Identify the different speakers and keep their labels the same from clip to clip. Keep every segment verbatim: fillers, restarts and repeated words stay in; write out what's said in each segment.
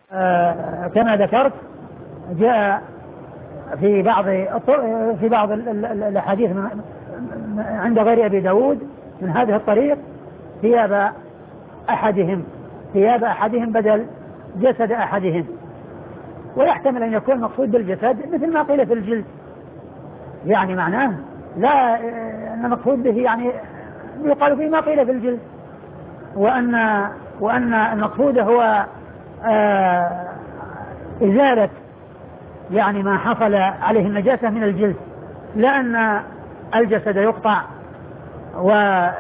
Speaker 1: آه كما ذكرت جاء في بعض في بعض الأحاديث عند غير أبي داود من هذه الطريق ثياب أحدهم ثياب أحدهم بدل جسد أحدهم. ويحتمل أن يكون مقصود بالجسد مثل ما قيل في الجلد، يعني معناه لا أن مقصود به يعني يقال فيه ما قيل في الجلد، وأن وأن المقصود هو آه إزالة يعني ما حصل عليه النجاسة من الجلد، لأن الجسد يقطع و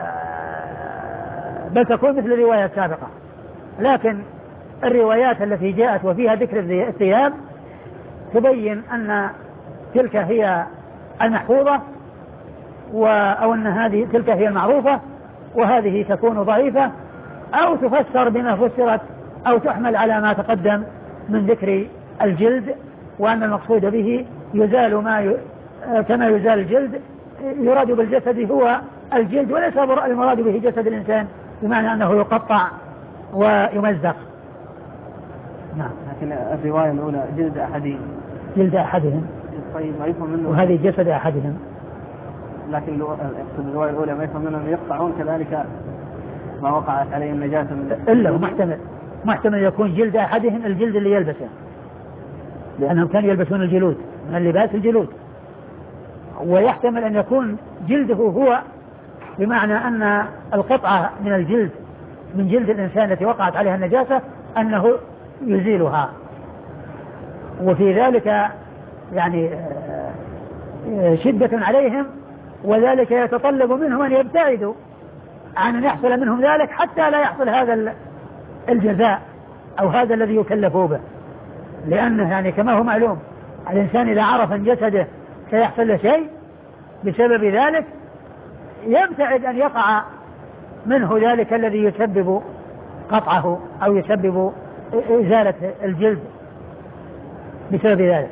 Speaker 1: بل تكون مثل الرواية السابقة. لكن الروايات التي جاءت وفيها ذكر الثياب تبين أن تلك هي المحفوظة أو أن هذه تلك هي المعروفة وهذه تكون ضعيفة، أو تفسر بما فسرت أو تحمل على ما تقدم من ذكر الجلد، وأن المقصود به يزال ما ي... كما يزال الجلد يراد بالجسد هو الجلد، وليس المراد به جسد الإنسان بمعنى أنه يقطع ويمزق.
Speaker 2: نعم. لكن الرواية الأولى جلد أحدهم
Speaker 1: جلد أحدهم
Speaker 2: طيب ما يفهم منه،
Speaker 1: وهذه جسد أحدهم،
Speaker 2: لكن الرواية الأولى ما يفهم منهم يقطعون كذلك ما وقعت عليه النجاسة من
Speaker 1: إلا محتمل محتمل يكون جلد أحدهم الجلد اللي يلبسه، لأنهم كانوا يلبسون الجلود من اللباس الجلود، ويحتمل أن يكون جلده هو بمعنى أن القطعة من الجلد من جلد الإنسان التي وقعت عليها النجاسة أنه يزيلها. وفي ذلك يعني شدة عليهم، وذلك يتطلب منهم أن يبتعدوا عن أن يحصل منهم ذلك حتى لا يحصل هذا الجزاء أو هذا الذي يكلفوا به، لأنه يعني كما هو معلوم الإنسان إذا عرف أن جسده سيحصل له شيء بسبب ذلك يبتعد أن يقع منه ذلك الذي يسبب قطعه أو يسبب إزالة الجلد بسبب ذلك.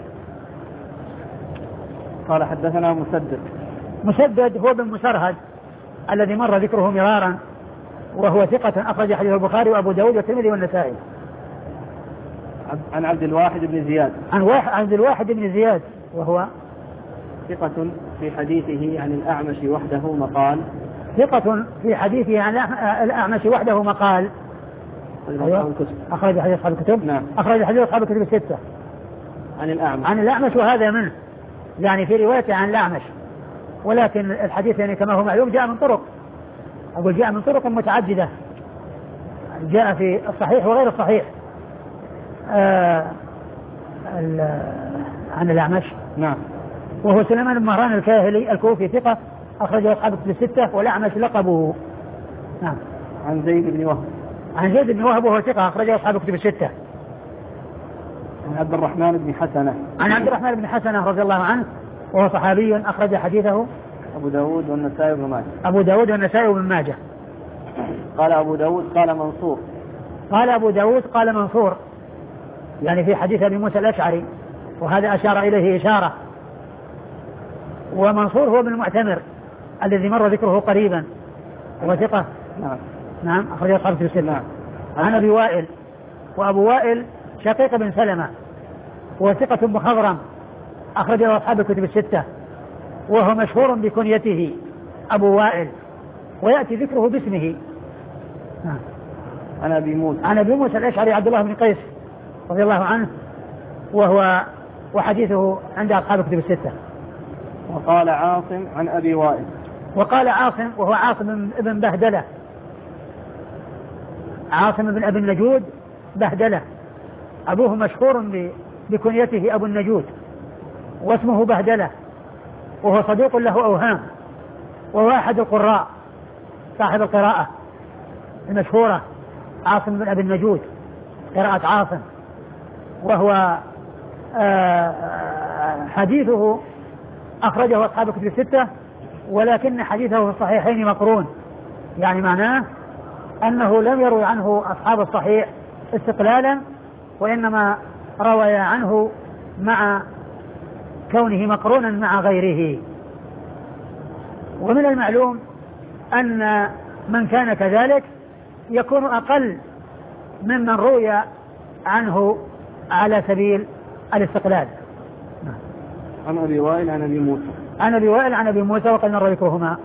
Speaker 2: قال حدثنا مسدد
Speaker 1: مسدد هو بن مسرهد الذي مر ذكره مرارا، وهو ثقة أخرج حديث البخاري وأبو داود والترمذي والنسائي.
Speaker 2: عن عبد الواحد بن زياد
Speaker 1: عن واحد عبد الواحد بن زياد وهو
Speaker 2: ثقة في حديثه عن الأعمش وحده مقال
Speaker 1: ثقة في حديثه عن الأعمش وحده مقال
Speaker 2: أيوة.
Speaker 1: أخرج حديث أصحاب الكتب
Speaker 2: نعم.
Speaker 1: أخرج حديث أصحاب الكتب الستة
Speaker 2: عن الأعمش
Speaker 1: عن الأعمش وهذا منه يعني في روايته عن الأعمش، ولكن الحديث يعني كما هو معلوم جاء من طرق أقول جاء من طرق متعددة، جاء في الصحيح وغير الصحيح. آه عن الأعمش
Speaker 2: نعم.
Speaker 1: وهو سليمان بن مهران الكاهلي الكوفي ثقة أخرجه أصحاب الكتب الستة، والأعمش لقبه. نعم.
Speaker 2: عن زيد بن وهب
Speaker 1: عن زيد بن وهب وهو ثقة أخرجه أصحاب الكتب الستة.
Speaker 2: عن عبد الرحمن بن حسنة
Speaker 1: عن عبد الرحمن بن حسنة رضي الله عنه وهو صحابي أخرج حديثه
Speaker 2: أبو داود والنسائي وابن ماجه.
Speaker 1: أبو داود والنسائي وابن ماجه.
Speaker 2: قال أبو داود قال منصور
Speaker 1: قال أبو داود قال منصور يعني في حديث أبي موسى الأشعري، وهذا أشار إليه إشارة. ومنصور هو ابن المعتمر الذي مر ذكره قريبا وثقة.
Speaker 2: نعم.
Speaker 1: نعم أخرج أصحاب الكتب الستة.
Speaker 2: نعم.
Speaker 1: عن أبي وائل وأبو وائل شقيق بن سلمة وثقة مخضرم أخرجه أصحاب الكتب الستة، وهو مشهور بكنيته أبو وائل ويأتي ذكره باسمه. نعم.
Speaker 2: عن أبي موسى
Speaker 1: عن أبي موسى الأشعري عبد الله بن قيس رضي الله عنه وهو وحديثه عند أصحاب الكتب الستة.
Speaker 2: وقال عاصم عن أبي وائل
Speaker 1: وقال عاصم وهو عاصم بن بهدلة عاصم بن أبي النجود بهدلة، أبوه مشهور بكنيته أبو النجود واسمه بهدلة، وهو صديق له أوهام، وهو أحد القراء صاحب القراءة المشهورة عاصم بن أبي النجود قراءة عاصم، وهو حديثه أخرجه أصحاب الكتب الستة، ولكن حديثه في الصحيحين مقرون، يعني معناه أنه لم يروي عنه أصحاب الصحيح استقلالا، وإنما روي عنه مع كونه مقرونا مع غيره. ومن المعلوم أن من كان كذلك يكون أقل ممن روي عنه على سبيل الاستقلال.
Speaker 2: عن أبي وائل عن أبي موسى
Speaker 1: عن أبي وائل عن أبي موسى وقد مر ذكرهما.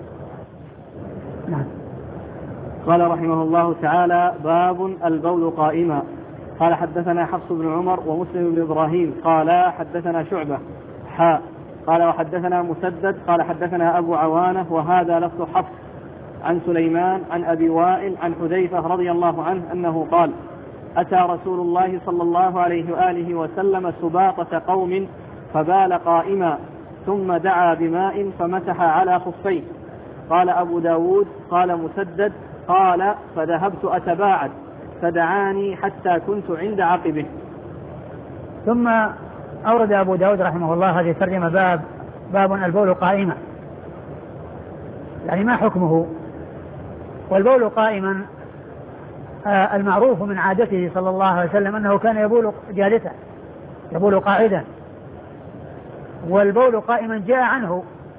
Speaker 1: نعم.
Speaker 2: قال رحمه الله تعالى: باب البول قائما. قال حدثنا حفص بن عمر ومسلم بن إبراهيم قال حدثنا شعبة حاء قال وحدثنا مسدد قال حدثنا أبو عوانة وهذا لفظ حفص عن سليمان عن أبي وائل عن حذيفة رضي الله عنه أنه قال: أتى رسول الله صلى الله عليه وآله وسلم سباطة قوم فبال قائما ثم دعا بماء فمسح على خفيه. قال أبو داود قال مسدد قال فذهبت أتباعد فدعاني حتى كنت عند عقبه.
Speaker 1: ثم أورد أبو داود رحمه الله هذه الترجمة باب باب البول قائما، يعني ما حكمه؟ والبول قائما آه المعروف من عادته صلى الله عليه وسلم أنه كان يبول جالسا يبول قاعدا، والبول قائما جاء عنه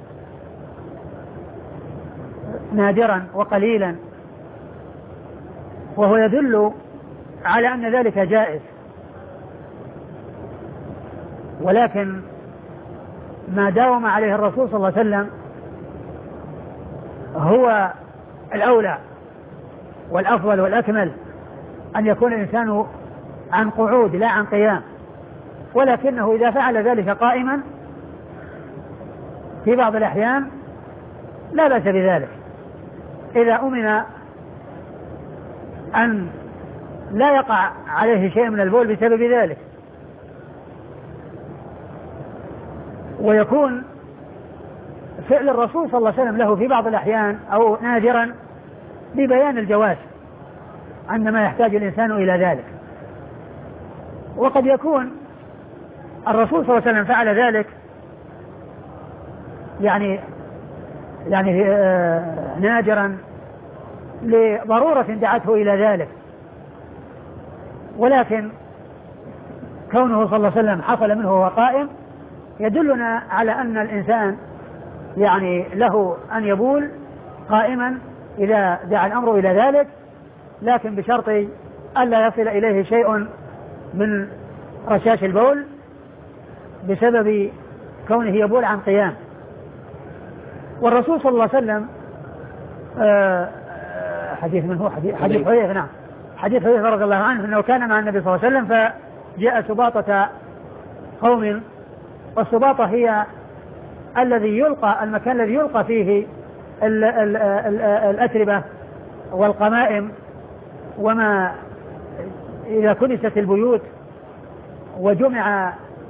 Speaker 1: نادرا وقليلا، وهو يدل على أن ذلك جائز، ولكن ما داوم عليه الرسول صلى الله عليه وسلم هو الأولى والأفضل والأكمل، أن يكون الإنسان عن قعود لا عن قيام، ولكنه إذا فعل ذلك قائما في بعض الأحيان لا بأس بذلك إذا أمن أن لا يقع عليه شيء من البول بسبب ذلك. ويكون فعل الرسول صلى الله عليه وسلم له في بعض الأحيان أو نادرا ببيان الجواز عندما يحتاج الإنسان إلى ذلك، وقد يكون الرسول صلى الله عليه وسلم فعل ذلك يعني يعني آه نادرا لضرورة دعته إلى ذلك، ولكن كونه صلى الله عليه وسلم حصل منه وهو قائم يدلنا على أن الإنسان يعني له أن يبول قائما إذا دعا الأمر إلى ذلك، لكن بشرط ألا يصل إليه شيء من رشاش البول بسبب كونه يبول عن قيام. والرسول صلى الله عليه وسلم آه حديث من هو حديث حديث حذيفة نعم حديث حذيفة رضي الله عنه أنه كان مع النبي صلى الله عليه وسلم فجاء سباطة قوم، والسباطة هي الذي يلقى المكان الذي يلقى فيه ال ال ال الأتربة والقمائم، وما إذا كنست البيوت وجمع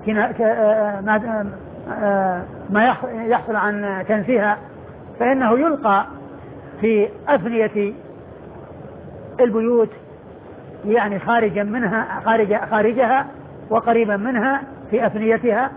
Speaker 1: ما يحصل عن كنسها فإنه يلقى في أفنية البيوت، يعني خارجا منها خارج خارجها وقريبا منها في أفنيتها،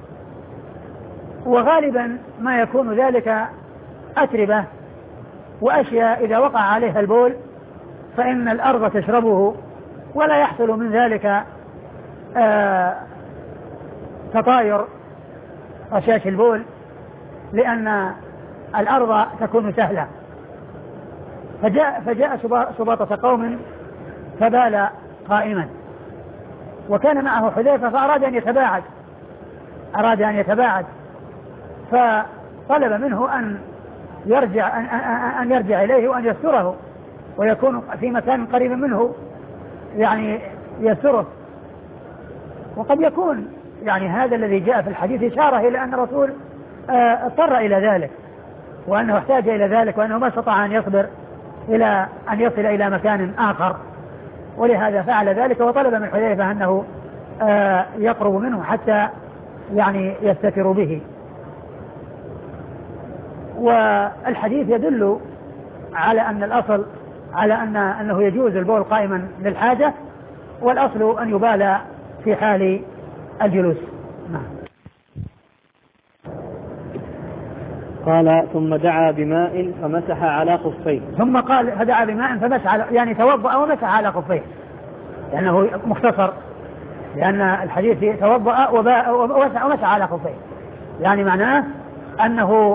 Speaker 1: وغالبا ما يكون ذلك أتربة وأشياء إذا وقع عليها البول فإن الأرض تشربه ولا يحصل من ذلك آه تطاير رشاش البول، لأن الأرض تكون سهلة. فجاء, فجاء سباطة قوم فبال قائما، وكان معه حذيفة فأراد أن يتباعد أراد أن يتباعد فطلب منه أن يرجع أن, أن يرجع إليه وأن يستره ويكون في مكان قريب منه يعني يستره. وقد يكون يعني هذا الذي جاء في الحديث إشارة إلى أن الرسول اضطر إلى ذلك وأنه احتاج إلى ذلك وأنه ما استطاع أن يصبر إلى أن يصل إلى مكان آخر، ولهذا فعل ذلك وطلب من حذيفة أنه يقرب منه حتى يعني يستتر به. والحديث يدل على أن الأصل على أن أنه يجوز البول قائما للحاجة، والأصل أن يبال في حال الجلوس. نعم.
Speaker 2: قال ثم دعا بماء فمسح على خفيه.
Speaker 1: ثم قال فدعا بماء فمسح على يعني توضأ ومسح على خفيه، لأنه مختصر، لأن الحديث توضأ ومسح على خفيه، يعني معناه أنه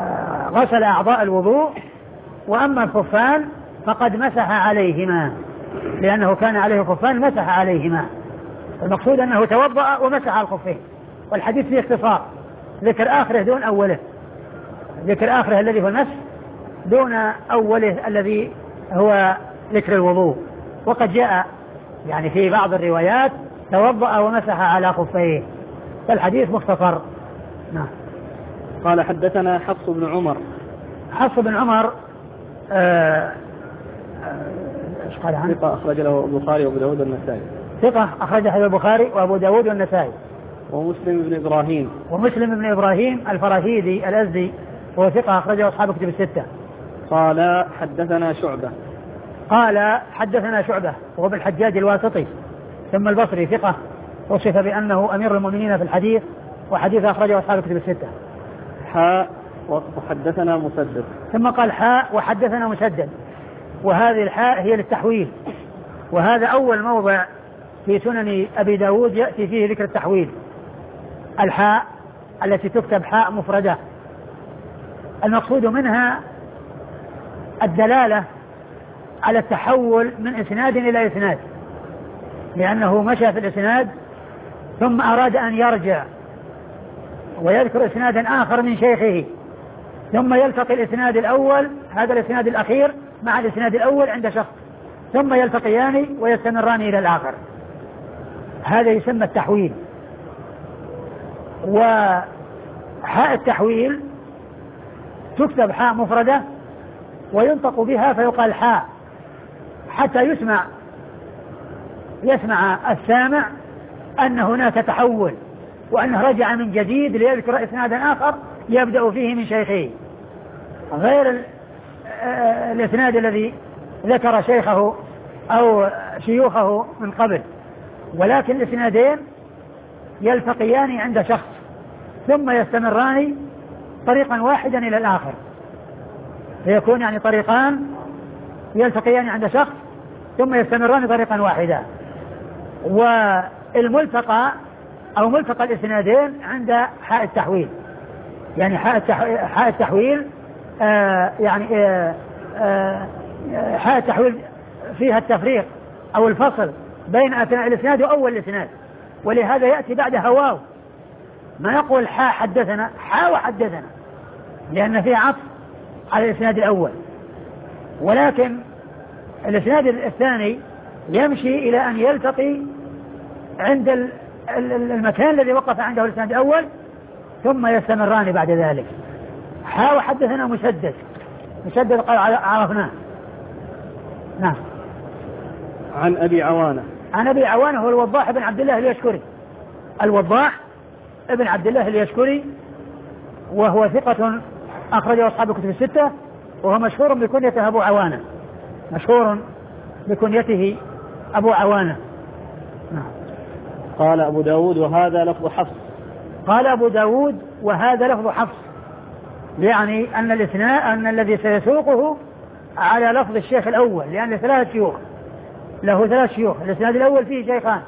Speaker 1: غسل أعضاء الوضوء، وأما الخفان فقد مسح عليهما. لأنه كان عليه خفان مسح عليهما. المقصود أنه توضأ ومسح على الخفين، والحديث فيه اختصار، ذكر آخره دون أوله، ذكر آخره الذي هو المسح دون أوله الذي هو ذكر الوضوء. وقد جاء يعني في بعض الروايات توضأ ومسح على خفيه، فالحديث مختصر. نعم.
Speaker 2: قال حدثنا حفص بن عمر.
Speaker 1: حفص بن عمر آه ايش قال عنه؟
Speaker 2: ثقة أخرج له البخاري وأبو داود والنسائي.
Speaker 1: ثقة أخرجه البخاري وأبو داود والنسائي.
Speaker 2: ومسلم بن إبراهيم.
Speaker 1: ومسلم بن إبراهيم الفراهيدي الأزدي وهو ثقة أخرجه أصحاب كتب الستة.
Speaker 2: قال حدثنا شعبة.
Speaker 1: قال حدثنا شعبة وهو بالحجاج الواسطي ثم البصري ثقة وصف بأنه أمير المؤمنين في الحديث وحديث أخرجه أصحاب كتب الستة.
Speaker 2: حاء وحدثنا مسدد.
Speaker 1: ثم قال حاء وحدثنا مسدد، وهذه الحاء هي للتحويل، وهذا أول موضع في سنن أبي داود يأتي فيه ذكر التحويل، الحاء التي تكتب حاء مفردة. المقصود منها الدلالة على التحول من إسناد إلى إسناد، لأنه مشى في الإسناد ثم أراد أن يرجع ويذكر إسنادا آخر من شيخه، ثم يلتقي الإسناد الأول هذا الإسناد الأخير مع الإسناد الأول عند شخص، ثم يلتقيان ويستمران إلى الآخر، هذا يسمى التحويل. وحاء التحويل تكتب حاء مفردة وينطق بها فيقال حاء حتى يسمع يسمع السامع أن هناك تحول وأنه رجع من جديد ليذكر إسنادا آخر يبدأ فيه من شيخه، غير الإسناد الذي ذكر شيخه أو شيوخه من قبل، ولكن الإسنادين يلتقيان عند شخص ثم يستمران طريقا واحدا إلى الآخر، فيكون يعني طريقان يلتقيان عند شخص ثم يستمران طريقا واحدا. والملتقى أو ملتقى الإسنادين عند حاء التحويل، يعني حاء التحويل آه يعني آه آه حاء التحويل فيها التفريق أو الفصل بين أثناء الإسناد وأول الإسناد، ولهذا يأتي بعدها واو، ما يقول حاء حدثنا حاء وحدثنا لأن فيه عطف على الإسناد الأول، ولكن الإسناد الثاني يمشي إلى أن يلتقي عند المكان الذي وقف عنده الإسناد الأول ثم يستمران بعد ذلك. حاء وحدثنا مسدد، مسدد قال عرفناه. نعم.
Speaker 2: عن أبي عوانة.
Speaker 1: عن أبي عوانة هو الوضاح بن عبد الله اليشكري، الوضاح ابن عبد الله اليشكري، وهو ثقة أخرجه أصحاب الكتب الستة، وهو مشهور بكنيته أبو عوانة، مشهور بكنيته أبو عوانة. نعم.
Speaker 2: قال أبو داود وهذا لفظ حفص.
Speaker 1: قال أبو داود وهذا لفظ حفص، يعني أن الإسناد أن الذي سيسوقه على لفظ الشيخ الأول، لأن ثلاث شيوخ له ثلاث شيوخ، الإسناد الأول فيه شيخان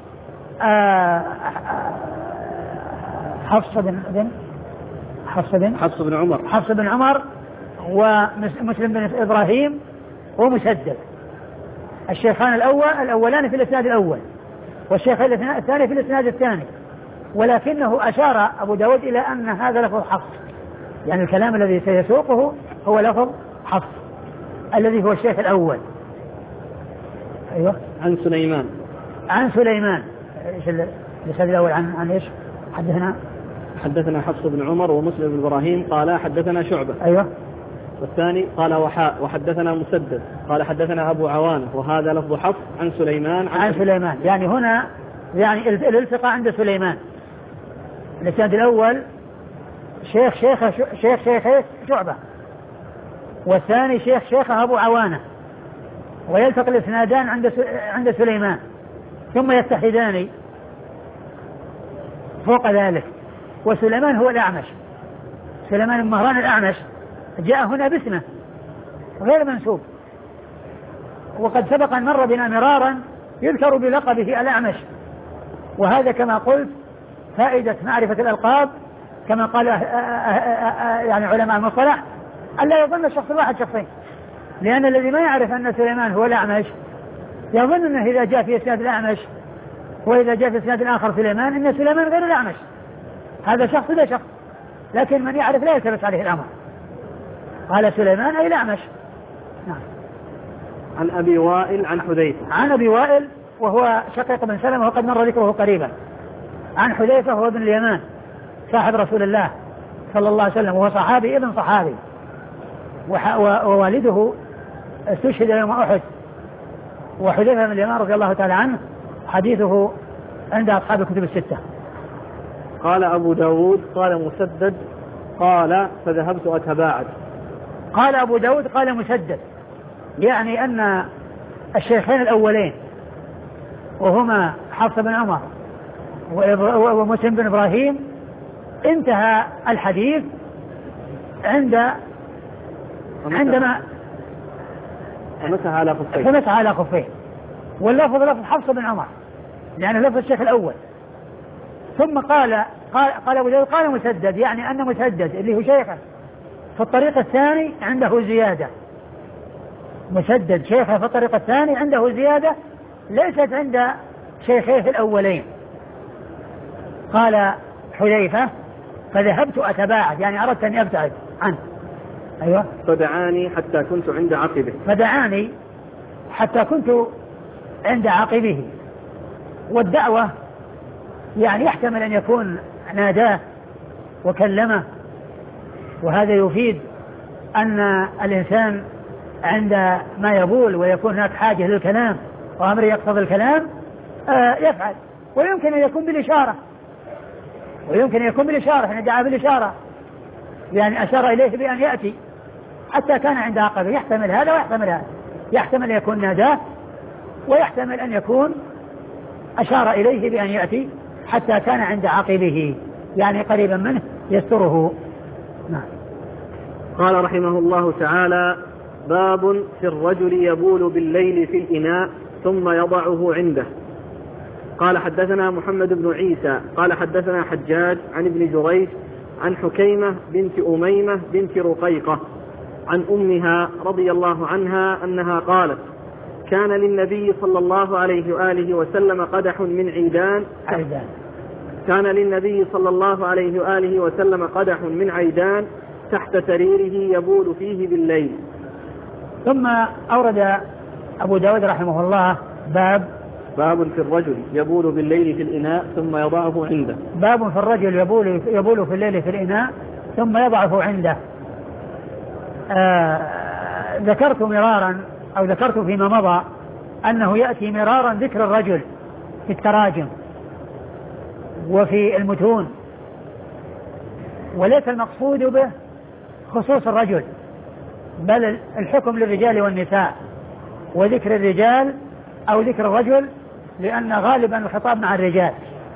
Speaker 1: حفص بن بن حفص بن
Speaker 2: حفص بن عمر
Speaker 1: حفص بن عمر ومسلم بن إبراهيم ومسدد، الشيخان الأول الأولان في الإسناد الأول والشيخ الثاني في الإسناد الثاني، ولكنه أشار أبو داود إلى أن هذا لفظ حفص، يعني الكلام الذي سيسوقه هو لفظ حفص الذي هو الشيخ الأول. أيوة.
Speaker 2: عن سليمان.
Speaker 1: عن سليمان إيش الإسناد الأول عن عن إيش؟ حدثنا
Speaker 2: حدثنا حفص بن عمر ومسلم بن إبراهيم قال حدثنا شعبة.
Speaker 1: أيوة.
Speaker 2: والثاني قال وحاء وحدثنا مسدد قال حدثنا أبو عوانة وهذا لفظ حفص عن سليمان.
Speaker 1: عن, عن سليمان، يعني هنا يعني الالتقاء عند سليمان، الإسناد الأول شيخ شيخ شيخ شيخ شعبة، والثاني شيخ شيخ أبو عوانة، ويلتقي الإسنادان عند عند سليمان ثم يتحدان فوق ذلك. وسليمان هو الأعمش، سليمان بن مهران الأعمش جاء هنا باسمه غير منسوب، وقد سبق أن مر بنا مرارا يذكر بلقبه الأعمش، وهذا كما قلت فائدة معرفة الألقاب كما قال يعني علماء المصطلح ألا يظن الشخص الواحد شخصين، لأن الذي ما يعرف أن سليمان هو الأعمش يظن أنه إذا جاء في إسناد الأعمش وإذا جاء في إسناد آخر سليمان إن سليمان غير الأعمش، هذا شخص لا شخص، لكن من يعرف لا يلتبس عليه الأمر. قال سليمان أي الأعمش. نعم.
Speaker 2: عن أبي وائل عن حذيفة.
Speaker 1: عن أبي وائل وهو شقيق بن سلمة وقد مر ذكره قريبا. عن حذيفة هو ابن اليمان صاحب رسول الله صلى الله عليه وسلم، وهو صحابي ابن صحابي، ووالده استشهد يوم أحد. وحذيفة بن اليمان رضي الله تعالى عنه حديثه عند أصحاب الكتب الستة.
Speaker 2: قال أبو داود قال مسدد قال فذهبت أتباعد.
Speaker 1: قال أبو داود قال مسدد، يعني أن الشيخين الأولين وهما حفص بن عمر ومسلم بن إبراهيم انتهى الحديث عند عندما
Speaker 2: فمسح على خفيه
Speaker 1: فمسح على خفيه، واللفظ لفظ حفص بن عمر يعني لفظ الشيخ الأول. ثم قال قال, قال أبو داود قال مسدد، يعني أن مسدد اللي هو شيخه في الطريق الثاني عنده زيادة. مسدد شيخه في الطريق الثاني عنده زيادة ليست عند شيخيه الأولين. قال حذيفة فذهبت أتباعد، يعني أردت أن أبتعد عنه. أيوة.
Speaker 2: فدعاني حتى كنت عند عقبه.
Speaker 1: فدعاني حتى كنت عند عقبه. والدعوة يعني يحتمل أن يكون ناداه وكلمه، وهذا يفيد أن الإنسان عند ما يبول ويكون هناك حاجة للكلام وأمر يقتضي الكلام آه يفعل. ويمكن أن يكون بالإشارة، ويمكن أن يكون بالإشارة، أن دعا بالإشارة يعني أشار إليه بأن يأتي حتى كان عند عقبه. يحتمل هذا ويحتمل هذا، يحتمل أن يكون ناداه ويحتمل أن يكون أشار إليه بأن يأتي حتى كان عند عقبه يعني قريبا منه يستره. نعم.
Speaker 2: قال رحمه الله تعالى باب في الرجل يبول بالليل في الإناء ثم يضعه عنده. قال حدثنا محمد بن عيسى قال حدثنا حجاج عن ابن جريج عن حكيمة بنت أميمة بنت رقيقة عن أمها رضي الله عنها أنها قالت كان للنبي صلى الله عليه وآله وسلم قدح من عيدان
Speaker 1: عيدان
Speaker 2: كان للنبي صلى الله عليه وآله وسلم قدح من عيدان تحت سريره يبول فيه بالليل.
Speaker 1: ثم أورد أبو داود رحمه الله باب
Speaker 2: باب في الرجل يبول بالليل في الإناء ثم يضعه عنده.
Speaker 1: باب في الرجل يبول, يبول في الليل في الإناء ثم يضعه عنده. آه ذكرت مرارا أو ذكرت فيما مضى أنه يأتي مرارا ذكر الرجل في التراجم وفي المتون، وليس المقصود به خصوص الرجل بل الحكم للرجال والنساء، وذكر الرجال أو ذكر الرجل لأن غالبا الخطاب مع الرجال،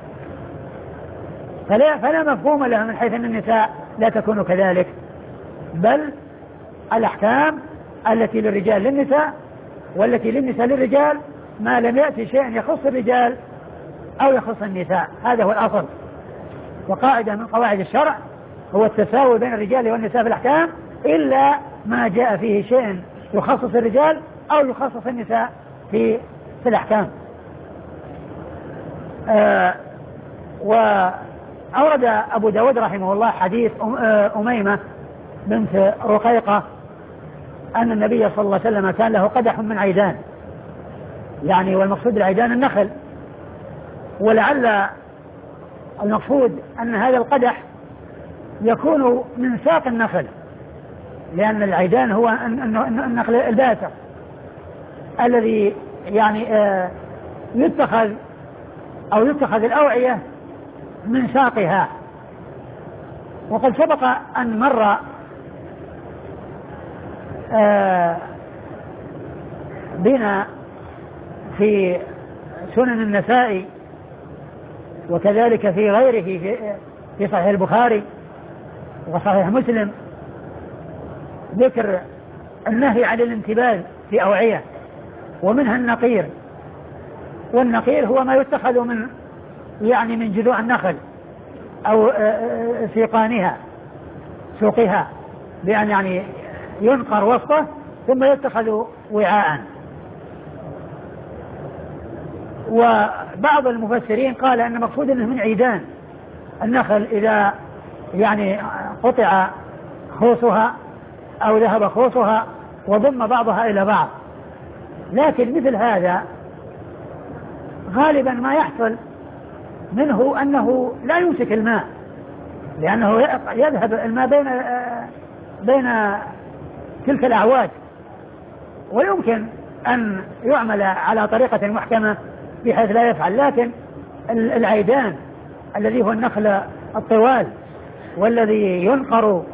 Speaker 1: فلا, فلا مفهوم لها من حيث أن النساء لا تكون كذلك، بل الأحكام التي للرجال للنساء والتي للنساء للرجال ما لم يأتي شيء يخص الرجال أو يخص النساء، هذا هو الأصل. وقاعدة من قواعد الشرع هو التساوي بين الرجال والنساء في الأحكام إلا ما جاء فيه شيء يخصص الرجال أو يخصص النساء في في الأحكام. آه وأورد أبو داود رحمه الله حديث أميمة بنت رقيقة أن النبي صلى الله عليه وسلم كان له قدح من عيدان، يعني والمقصود العيدان النخل، ولعل المقصود أن هذا القدح يكون من ساق النخل، لأن العيدان هو النخل الباسق الذي يعني آه يتخذ أو يتخذ الأوعية من ساقها. وقد سبق أن مر آه بنا في سنن النسائي وكذلك في غيره في, في صحيح البخاري وصحيح مسلم ذكر النهي عن الانتباذ في أوعية، ومنها النقير، والنقير هو ما يتخذ من يعني من جذوع النخل أو سيقانها سوقها، بأن يعني ينقر وسطه ثم يتخذ وعاء. وبعض المفسرين قال أن مقصود أنه من عيدان النخل إذا يعني قطع خوصها أو ذهب خوصها وضم بعضها إلى بعض. لكن مثل هذا غالبا ما يحصل منه أنه لا يمسك الماء، لأنه يذهب الماء بين بين تلك الأعواد، ويمكن أن يعمل على طريقة محكمة بحيث لا يفعل. لكن العيدان الذي هو النخل الطوال والذي ينقر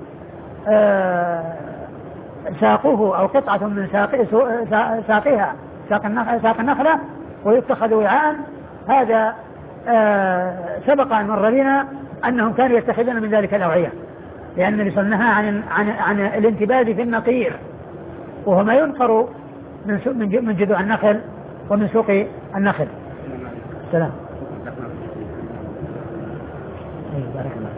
Speaker 1: ساقه أو قطعة من ساقها ساق النخلة ويتخذ وعاء، هذا سبق أن مر بنا أنهم كانوا يتخذون من ذلك الأوعية، لأن النبي صلى الله عليه وسلم نهى عن عن الانتباذ في النقير، وهو ما ينقر من من جذوع النخل ومن سوق النخل. السلام. بارك الله.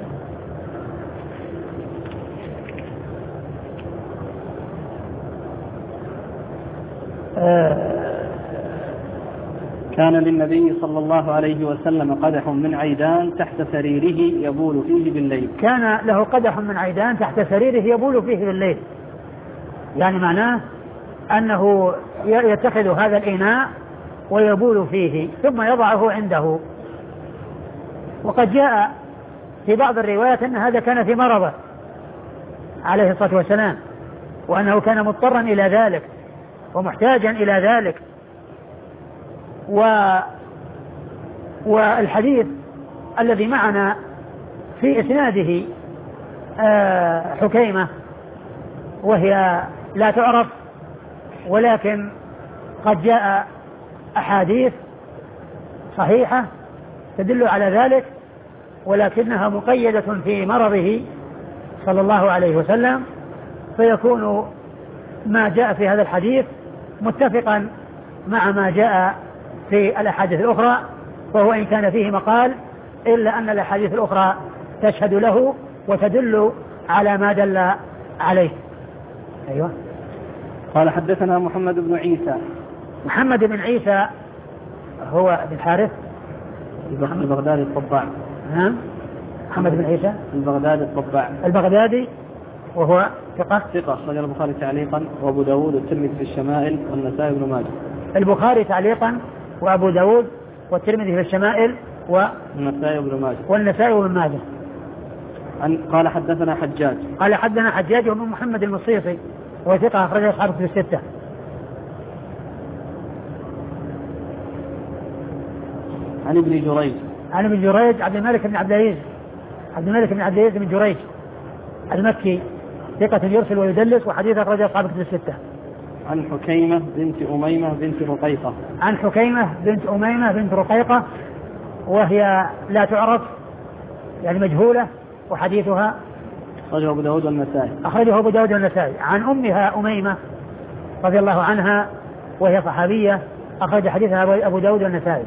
Speaker 2: كان للنبي صلى الله عليه وسلم قدح من عيدان تحت سريره يبول فيه بالليل.
Speaker 1: كان له قدح من عيدان تحت سريره يبول فيه بالليل، يعني معناه أنه يتخذ هذا الإناء ويبول فيه ثم يضعه عنده. وقد جاء في بعض الروايات أن هذا كان في مرضه عليه الصلاة والسلام، وأنه كان مضطرا إلى ذلك ومحتاجا إلى ذلك. و والحديث الذي معنا في إسناده حكيمة وهي لا تعرف، ولكن قد جاء أحاديث صحيحة تدل على ذلك، ولكنها مقيدة في مرضه صلى الله عليه وسلم، فيكون ما جاء في هذا الحديث متفقا مع ما جاء في الأحاديث الأخرى، وهو إن كان فيه مقال إلا أن الأحاديث الأخرى تشهد له وتدل على ما دل عليه. أيوة.
Speaker 2: قال حدثنا محمد بن عيسى.
Speaker 1: محمد بن عيسى هو بن الحارث
Speaker 2: البغدادي الطباع.
Speaker 1: نعم. محمد بن عيسى
Speaker 2: البغدادي الطباع
Speaker 1: البغدادي، وهو ثقة
Speaker 2: ثقة أخرج البخاري تعليقا وأبو داود والترمذي في الشمائل والنسائي بن ماجه.
Speaker 1: البخاري تعليقا وأبو داود والترمذي في الشمائل
Speaker 2: والنسائي بن ماجه
Speaker 1: والنسائي بن ماجه.
Speaker 2: عن قال حدثنا حجاج
Speaker 1: قال حدثنا حجاج بن محمد المصيصي وثقة أخرج أصحاب في الستة.
Speaker 2: عن ابن جريج
Speaker 1: عن ابن جريج عبد الملك بن عبد العزيز عبد الملك بن عبد العزيز بن جريج المكي ثقة يرسل ويدلس، وحديث أخرج أصحاب في الستة.
Speaker 2: عن حكيمة بنت أميمة بنت رقيقة
Speaker 1: عن حكيمة بنت أميمة بنت رقيقة وهي لا تعرف يعني مجهولة، وحديثها
Speaker 2: أخرجه أبو داود والنسائي
Speaker 1: أخرجه أبو داود والنسائي. عن أمها أميمة رضي الله عنها وهي صحابية، أخرج حديثها أبو داود والنسائي.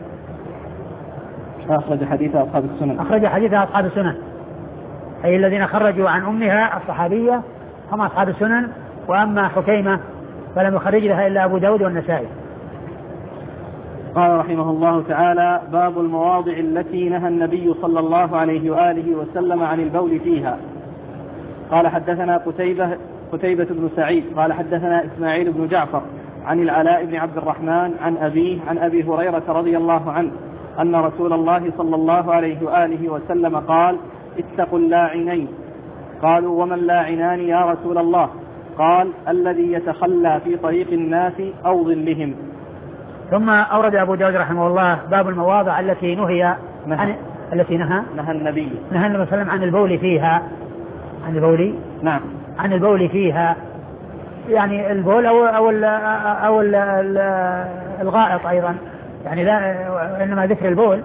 Speaker 2: أخرج حديثها أصحاب السنن
Speaker 1: أخرج حديثها أصحاب السنن، أي الذين خرجوا عن أمها الصحابية هم أصحاب السنن، وأما حكيمة فلم يخرج لها إلا أبو داود والنسائي.
Speaker 2: قال رحمه الله تعالى: باب المواضع التي نهى النبي صلى الله عليه وآله وسلم عن البول فيها. قال حدثنا قتيبة قتيبة بن سعيد قال حدثنا إسماعيل بن جعفر عن العلاء بن عبد الرحمن عن أبيه عن أبي هريرة رضي الله عنه أن رسول الله صلى الله عليه وآله وسلم قال: اتقوا اللاعنين. قالوا: وما اللاعنان يا رسول الله؟ قال: الذي يتخلى في طريق الناس أو ظلهم.
Speaker 1: ثم أورد أبو داود رحمه الله باب المواضع التي نهي عن التي نهى
Speaker 2: نهى النبي
Speaker 1: نهى النبي صلى الله عليه وسلم عن البول فيها عن البول
Speaker 2: نعم
Speaker 1: عن البول فيها، يعني البول أو أو ال أو ال الغائط أيضا، يعني لا إنما ذكر البول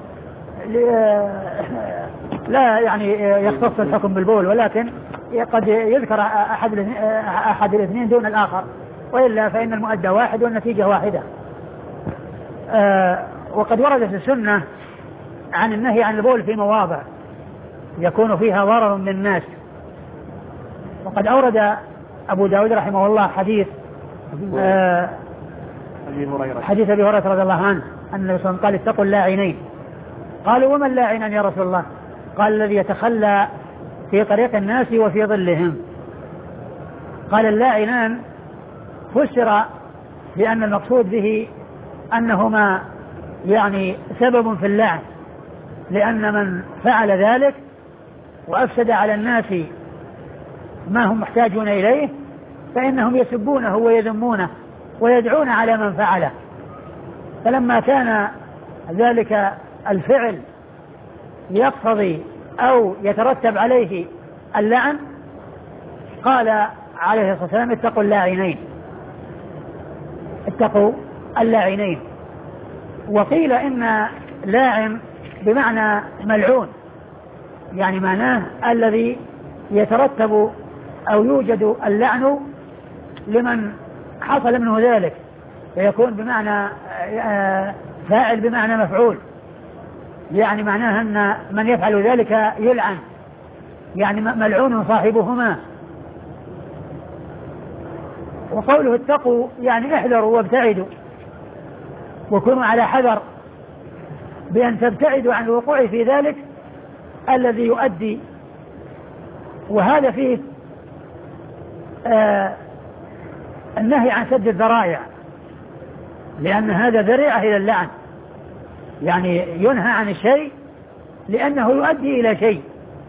Speaker 1: لا يعني يختص الحكم بالبول، ولكن قد يذكر أحد أحد الاثنين دون الآخر، وإلا فإن المؤدى واحد والنتيجة واحدة. وقد وردت السنة عن النهي عن البول في مواضع يكون فيها ضرر للناس، وقد أورد أبو داود رحمه الله حديث
Speaker 2: أبي هريرة
Speaker 1: حديث أبي هريرة رضي الله عنه أن النبي صلى الله عليه وسلم قال اتقوا اللاعنين. قالوا وما اللاعنان يا رسول الله؟ قال الذي يتخلى في طريق الناس وفي ظلهم. قال اللاعنان فسر بأن المقصود به أنهما يعني سبب في اللعن، لأن من فعل ذلك وأفسد على الناس ما هم محتاجون إليه فإنهم يسبونه ويذمونه ويدعون على من فعله. فلما كان ذلك الفعل يقتضي أو يترتب عليه اللعن قال عليه الصلاة والسلام اتقوا اللاعنين، اتقوا اللاعنين. وقيل إن لاعن بمعنى ملعون، يعني معناه الذي يترتب أو يوجد اللعن لمن حصل منه ذلك، فيكون بمعنى فاعل بمعنى مفعول، يعني معناه أن من يفعل ذلك يلعن، يعني ملعون صاحبهما. وقوله اتقوا يعني احذروا وابتعدوا وكونوا على حذر بأن تبتعدوا عن الوقوع في ذلك الذي يؤدي. وهذا فيه آه النهي عن سد الذرائع، لأن هذا ذريعة إلى اللعن، يعني ينهى عن الشيء لأنه يؤدي إلى شيء.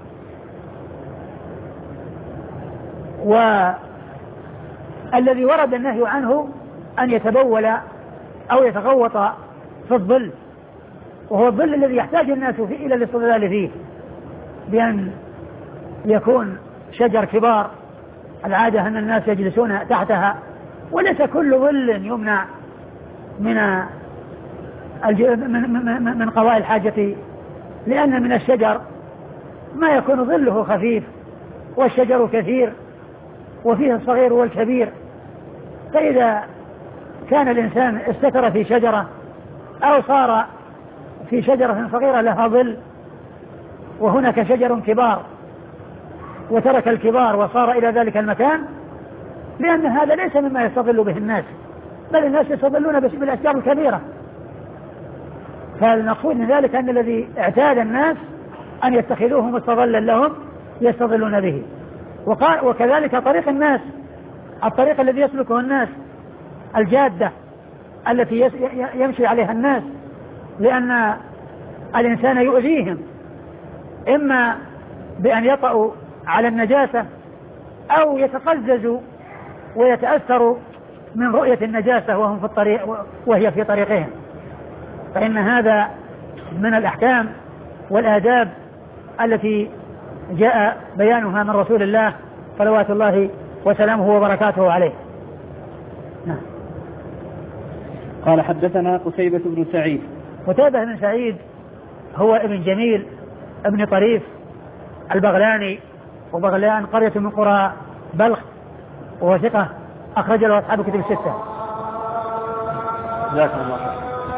Speaker 1: والذي ورد النهي عنه أن يتبول أو يتغوط في الظل، وهو الظل الذي يحتاج الناس فيه إلى الاستظلال فيه، بأن يكون شجر كبار العادة أن الناس يجلسون تحتها، وليس كل ظل يمنع من من قضاء الحاجة، لأن من الشجر ما يكون ظله خفيف والشجر كثير وفيه الصغير والكبير. فإذا كان الإنسان استتر في شجرة أو صار في شجرة صغيرة لها ظل وهناك شجر كبار وترك الكبار وصار إلى ذلك المكان، لأن هذا ليس مما يستظل به الناس، بل الناس يستظلون بالأشجار الكبيرة. فالمقصود من ذلك أن الذي اعتاد الناس أن يتخذوه مستظلا لهم يستظلون به. وكذلك طريق الناس، الطريق الذي يسلكه الناس، الجادة التي يمشي عليها الناس، لأن الإنسان يؤذيهم إما بأن يطأوا على النجاسة أو يتقززوا ويتأثروا من رؤية النجاسة وهم في الطريق وهي في طريقهم. فإن هذا من الأحكام والآداب التي جاء بيانها من رسول الله صلوات الله وسلامه وبركاته عليه. نعم.
Speaker 2: قال حدثنا قتيبة بن سعيد.
Speaker 1: قتيبة بن سعيد هو ابن جميل ابن طريف البغلاني، وبغلان قرية من قرى بلخ، وهو ثقة أخرج له أصحاب الكتب الستة.
Speaker 2: جزاك الله خير.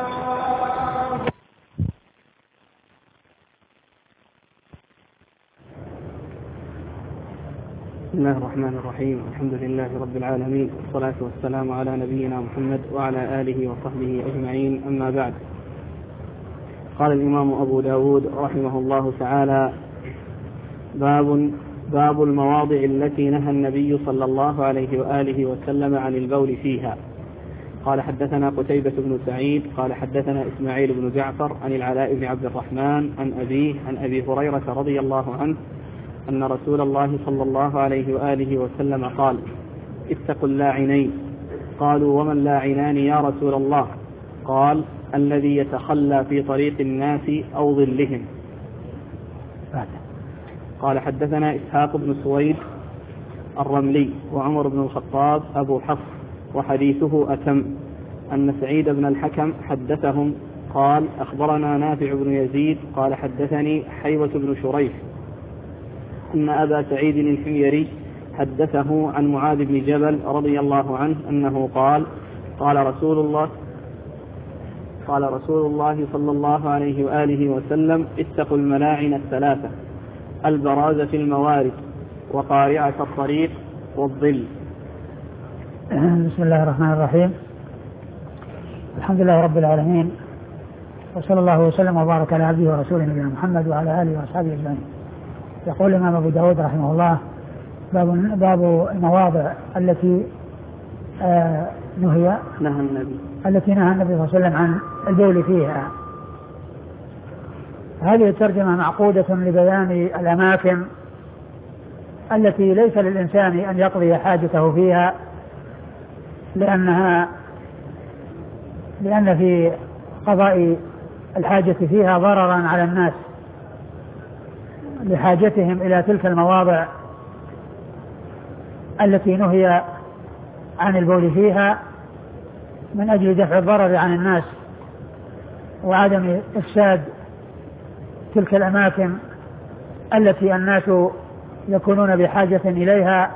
Speaker 2: بسم الله الرحمن الرحيم، الحمد لله رب العالمين، والصلاة والسلام على نبينا محمد وعلى آله وصحبه أجمعين، أما بعد. قال الإمام أبو داود رحمه الله تعالى: باب باب المواضع التي نهى النبي صلى الله عليه وآله وسلم عن البول فيها. قال حدثنا قتيبة بن سعيد قال حدثنا إسماعيل بن جعفر عن العلاء بن عبد الرحمن عن أبيه عن أبي هريرة رضي الله عنه أن رسول الله صلى الله عليه وآله وسلم قال: اتقوا اللاعنين. قالوا: وما اللاعنان يا رسول الله؟ قال: الذي يتخلى في طريق الناس أو ظلهم. قال حدثنا إسحاق بن سويد الرملي وعمر بن الخطاب أبو حفص، وحديثه أتم، أن سعيد بن الحكم حدثهم قال: أخبرنا نافع بن يزيد قال حدثني حيوة بن شريح أن أبا سعيد الحميري حدثه عن معاذ بن جبل رضي الله عنه أنه قال: قال رسول الله قال رسول الله صلى الله عليه وآله وسلم: اتقوا الملاعن الثلاثة، البراز في الموارد، وقارعة الطريق، والظل.
Speaker 1: بسم الله الرحمن الرحيم. الحمد لله رب العالمين، وصلى الله وسلم وبارك على عبده ورسوله نبينا محمد وعلى آله وأصحابه أجمعين. يقول الإمام أبو داود رحمه الله: باب باب المواضع التي آه نهي
Speaker 2: نهى النبي
Speaker 1: التي نهى النبي صلى الله عليه وسلم عن البول فيها. هذه الترجمة معقودة لبيان الأماكن التي ليس للإنسان أن يقضي حاجته فيها، لأنها لأن في قضاء الحاجة فيها ضررا على الناس لحاجتهم إلى تلك المواضع التي نهي عن البول فيها من أجل دفع الضرر عن الناس وعدم إفساد تلك الأماكن التي الناس يكونون بحاجة إليها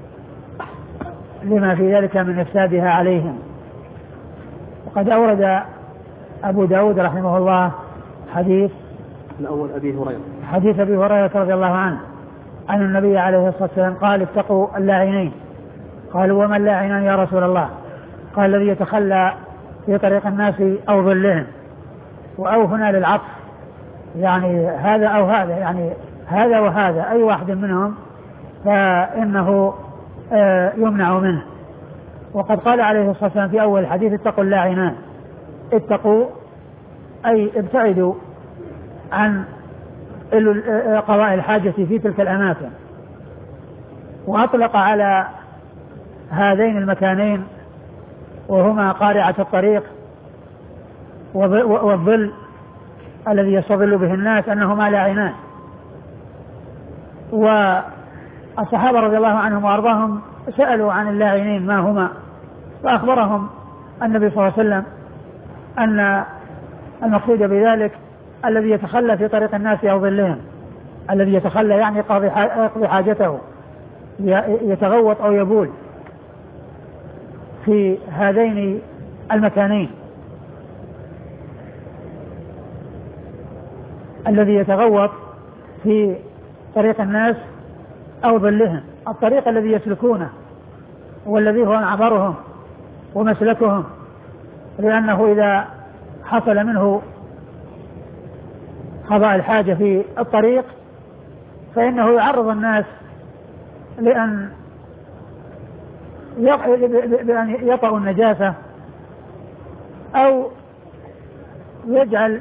Speaker 1: لما في ذلك من إفسادها عليهم. وقد أورد أبو داود رحمه الله حديث
Speaker 2: الأول أبي هريرة
Speaker 1: حديث أبي هريرة رضي الله عنه أن النبي عليه الصلاة والسلام قال: اتقوا اللاعنين. قالوا: وما اللاعنان يا رسول الله؟ قال: الذي يتخلى في طريق الناس أو ظلهم. وأو هنا للعطف، يعني هذا أو هذا، يعني هذا وهذا، أي واحد منهم فإنه يمنع منه. وقد قال عليه الصلاة والسلام في أول الحديث: اتقوا اللاعنان. اتقوا أي ابتعدوا عن قضاء الحاجة في تلك الأماكن. وأطلق على هذين المكانين وهما قارعة الطريق والظل الذي يستظل به الناس أنهما لاعنان. والصحابة رضي الله عنهم وأرضاهم سألوا عن اللاعنين ما هما، فأخبرهم النبي صلى الله عليه وسلم أن المقصود بذلك الذي يتخلى في طريق الناس أو ظلهم. الذي يتخلى يعني يقضي حاجته، يتغوط أو يبول في هذين المكانين. الذي يتغوط في طريق الناس أو ظلهم، الطريق الذي يسلكونه والذي هو معبرهم ومسلكهم، لأنه إذا حصل منه قضاء الحاجة في الطريق فإنه يعرض الناس لأن بأن يطأوا النجاسة أو يجعل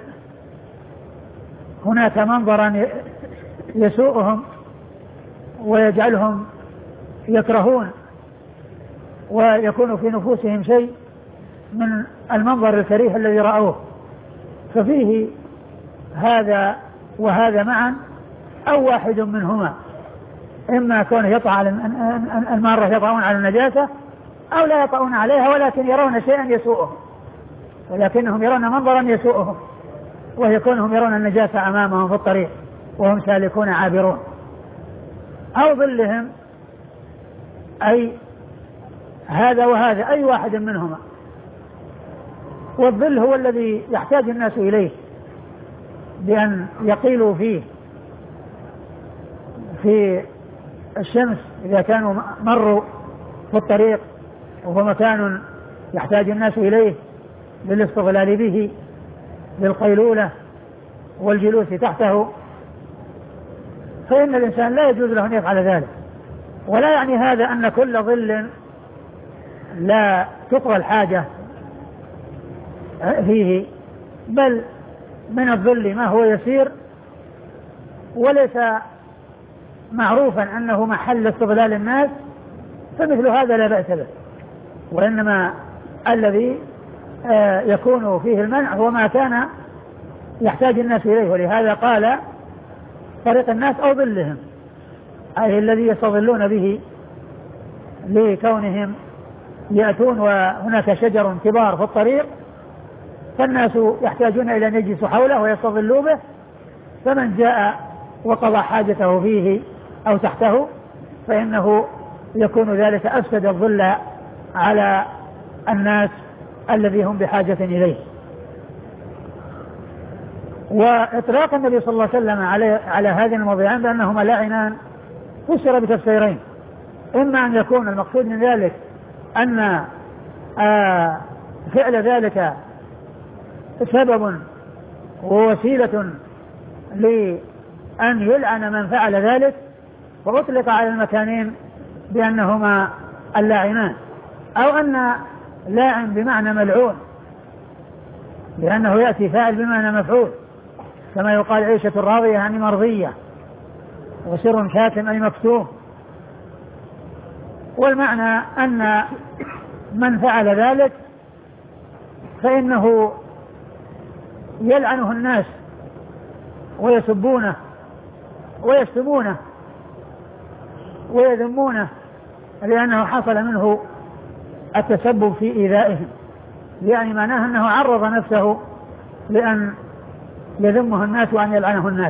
Speaker 1: هناك منظرا يسوءهم ويجعلهم يكرهون ويكون في نفوسهم شيء من المنظر الكريه الذي رأوه. ففيه هذا وهذا معا أو واحد منهما، إما كونه يطأ على المارة يطأون على النجاسة أو لا يطأون عليها ولكن يرون شيئا يسوءهم، ولكنهم يرون منظرا يسوءهم، وهي كونهم يرون النجاسة أمامهم في الطريق وهم سالكون عابرون. أو ظلهم أي هذا وهذا، أي واحد منهما. والظل هو الذي يحتاج الناس إليه بأن يقيلوا فيه في الشمس إذا كانوا مروا في الطريق وهو مكان يحتاج الناس إليه للاستظلال به للقيلولة والجلوس تحته، فإن الإنسان لا يجوز له أن يفعل ذلك. ولا يعني هذا أن كل ظل لا تقضى الحاجة فيه، بل من الظل ما هو يسير وليس معروفا أنه محل استظلال الناس، فمثل هذا لا بأس به. وإنما الذي يكون فيه المنع هو ما كان يحتاج الناس إليه، ولهذا قال طريق الناس أو ظلهم، أي الذي يستظلون به لكونهم يأتون وهناك شجر كبار في الطريق فالناس يحتاجون إلى أن يجلسوا حوله ويستظلوا به، فمن جاء وقضى حاجته فيه أو تحته فإنه يكون ذلك أفسد الظل على الناس الذي هم بحاجة إليه. وإطلاق النبي صلى الله عليه وسلم على, على هذه الموضوعين بأنهما لاعنان فسر بتفسيرين: إما أن يكون المقصود من ذلك أن آه فعل ذلك سبب ووسيلة لأن يلعن من فعل ذلك، وأطلق على المكانين بأنهما اللاعنان، أو أن لاعن بمعنى ملعون لأنه يأتي فاعل بمعنى مفعول، كما يقال عيشة راضية يعني مرضية، وسر كاتم أي مكتوم. والمعنى أن من فعل ذلك فإنه يلعنه الناس ويسبونه ويشتمونه ويذمونه، لأنه حصل منه التسبب في إيذائهم، يعني معناه أنه عرض نفسه لأن يذمه الناس وأن يلعنه الناس.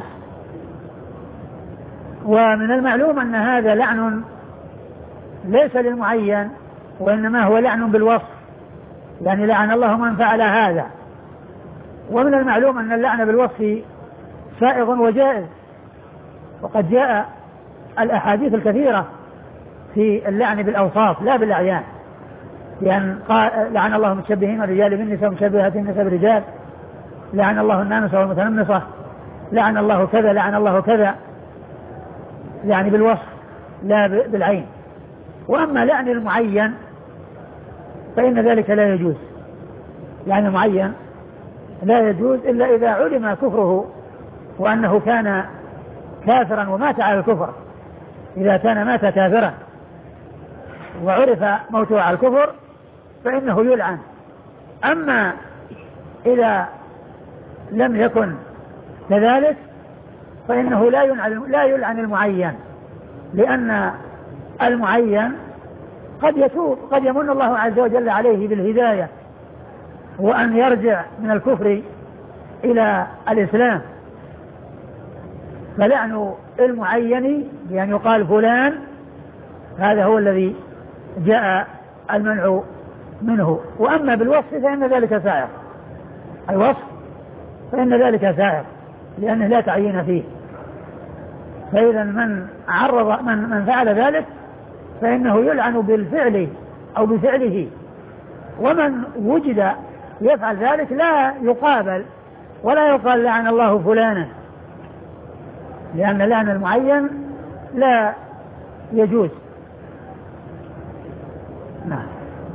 Speaker 1: ومن المعلوم أن هذا لعن ليس للمعين، وإنما هو لعن بالوصف، يعني لعن الله من فعل هذا. ومن المعلوم أن اللعن بالوصف سائغ وجائز، وقد جاء الأحاديث الكثيرة في اللعن بالأوصاف لا بالأعيان، لأن يعني لعن الله المتشبهين الرجال بالنساء ومشبهات النساء بالرجال، لعن الله النامصة والمتنمصة، لعن الله كذا لعن الله كذا، يعني بالوصف لا بالعين. وأما لعن المعين فإن ذلك لا يجوز، لعن المعين لا يجوز إلا إذا علم كفره وأنه كان كافرا ومات على الكفر. إذا كان مات كافرا وعرف موته على الكفر فإنه يلعن. أما إذا لم يكن كذلك فإنه لا يلعن, لا يلعن المعين، لأن المعين قد يتوب، قد يمن الله عز وجل عليه بالهداية وأن يرجع من الكفر إلى الإسلام. فلعن المعين بأن يقال فلان هذا هو الذي جاء المنع منه. وأما بالوصف فإن ذلك سائر، الوصف فإن ذلك سائر لأنه لا تعيين فيه. فإذا من عرض من, من فعل ذلك فإنه يلعن بالفعل أو بفعله، ومن وجد يفعل ذلك لا يقابل ولا يقال لعن الله فلانا، لأن لعن المعين لا يجوز. نعم.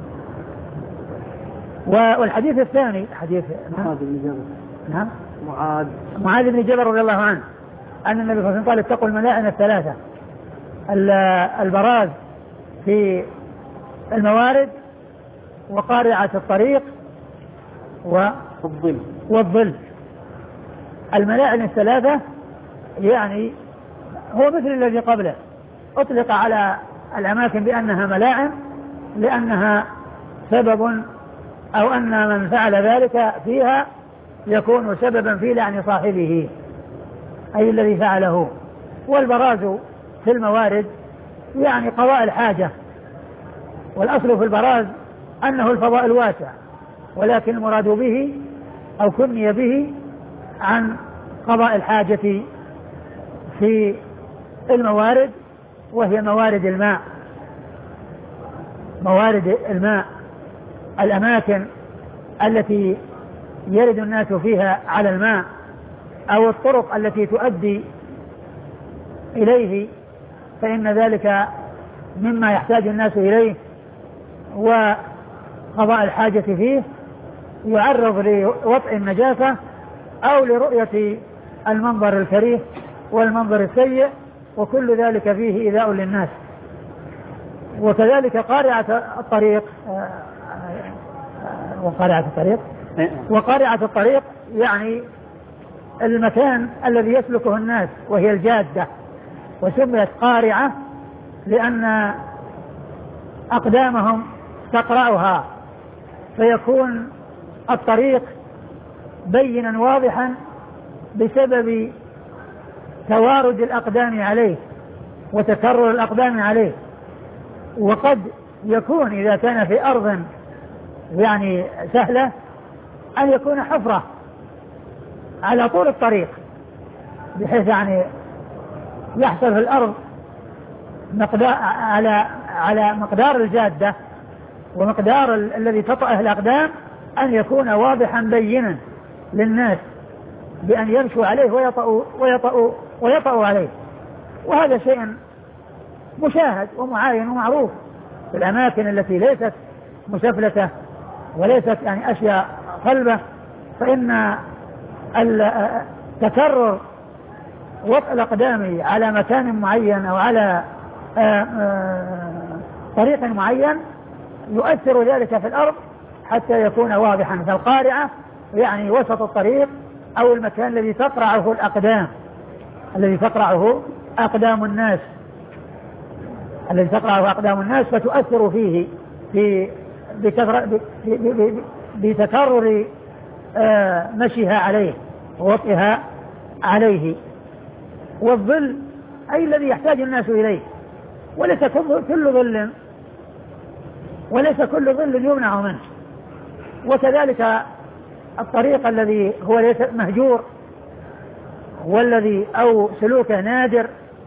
Speaker 1: والحديث الثاني حديث
Speaker 2: معاذ بن جبل.
Speaker 1: نعم.
Speaker 2: معاذ
Speaker 1: معاذ بن جبل رضي الله عنه أن النبي صلى الله عليه وسلم قال اتقوا الملاعن الثلاثة: البراز في الموارد، وقارعة الطريق،
Speaker 2: والظل.
Speaker 1: والظل. الملاعن الثلاثة يعني هو مثل الذي قبله، أطلق على الأماكن بأنها ملاعن لأنها سبب، أو أن من فعل ذلك فيها يكون سببا في لعن صاحبه أي الذي فعله. والبراز في الموارد يعني قضاء الحاجة، والأصل في البراز أنه الفضاء الواسع، ولكن المراد به أو كني به عن قضاء الحاجة في الموارد، وهي موارد الماء، موارد الماء، الأماكن التي يرد الناس فيها على الماء، أو الطرق التي تؤدي إليه، فإن ذلك مما يحتاج الناس إليه، وقضاء الحاجة فيه يعرض لوطئ النجاسة أو لرؤية المنظر الكريه والمنظر السيء، وكل ذلك فيه إيذاء للناس. وكذلك قارعة الطريق وقارعة الطريق وقارعة الطريق يعني المكان الذي يسلكه الناس، وهي الجادة، وسميت قارعة لأن أقدامهم تقرعها، فيكون الطريق بينا واضحا بسبب توارد الأقدام عليه وتكرر الأقدام عليه. وقد يكون إذا كان في أرض يعني سهلة أن يكون حفرة على طول الطريق، بحيث يعني يحصل في الأرض مقدار على على مقدار الجادة ومقدار الذي تطأه الأقدام أن يكون واضحا بينا للناس. بأن يمشوا عليه ويطأوا ويطأوا ويطأوا عليه. وهذا شيء مشاهد ومعاين ومعروف في الأماكن التي ليست مسفلتة وليست يعني أشياء صلبة، فإن تكرر وطأ الأقدام على مكان معين أو على طريق معين يؤثر ذلك في الأرض حتى يكون واضحا. فالقارعة يعني وسط الطريق أو المكان الذي تقرعه الأقدام الذي تقرعه أقدام الناس الذي تقرعه أقدام الناس فتؤثر فيه بتكرر مشيها عليه ووطئها عليه. والظل أي الذي يحتاج الناس إليه، وليس كل ظل وليس كل ظل يمنع منه. وكذلك الطريق الذي هو ليس مهجور والذي أو سلوكه نادر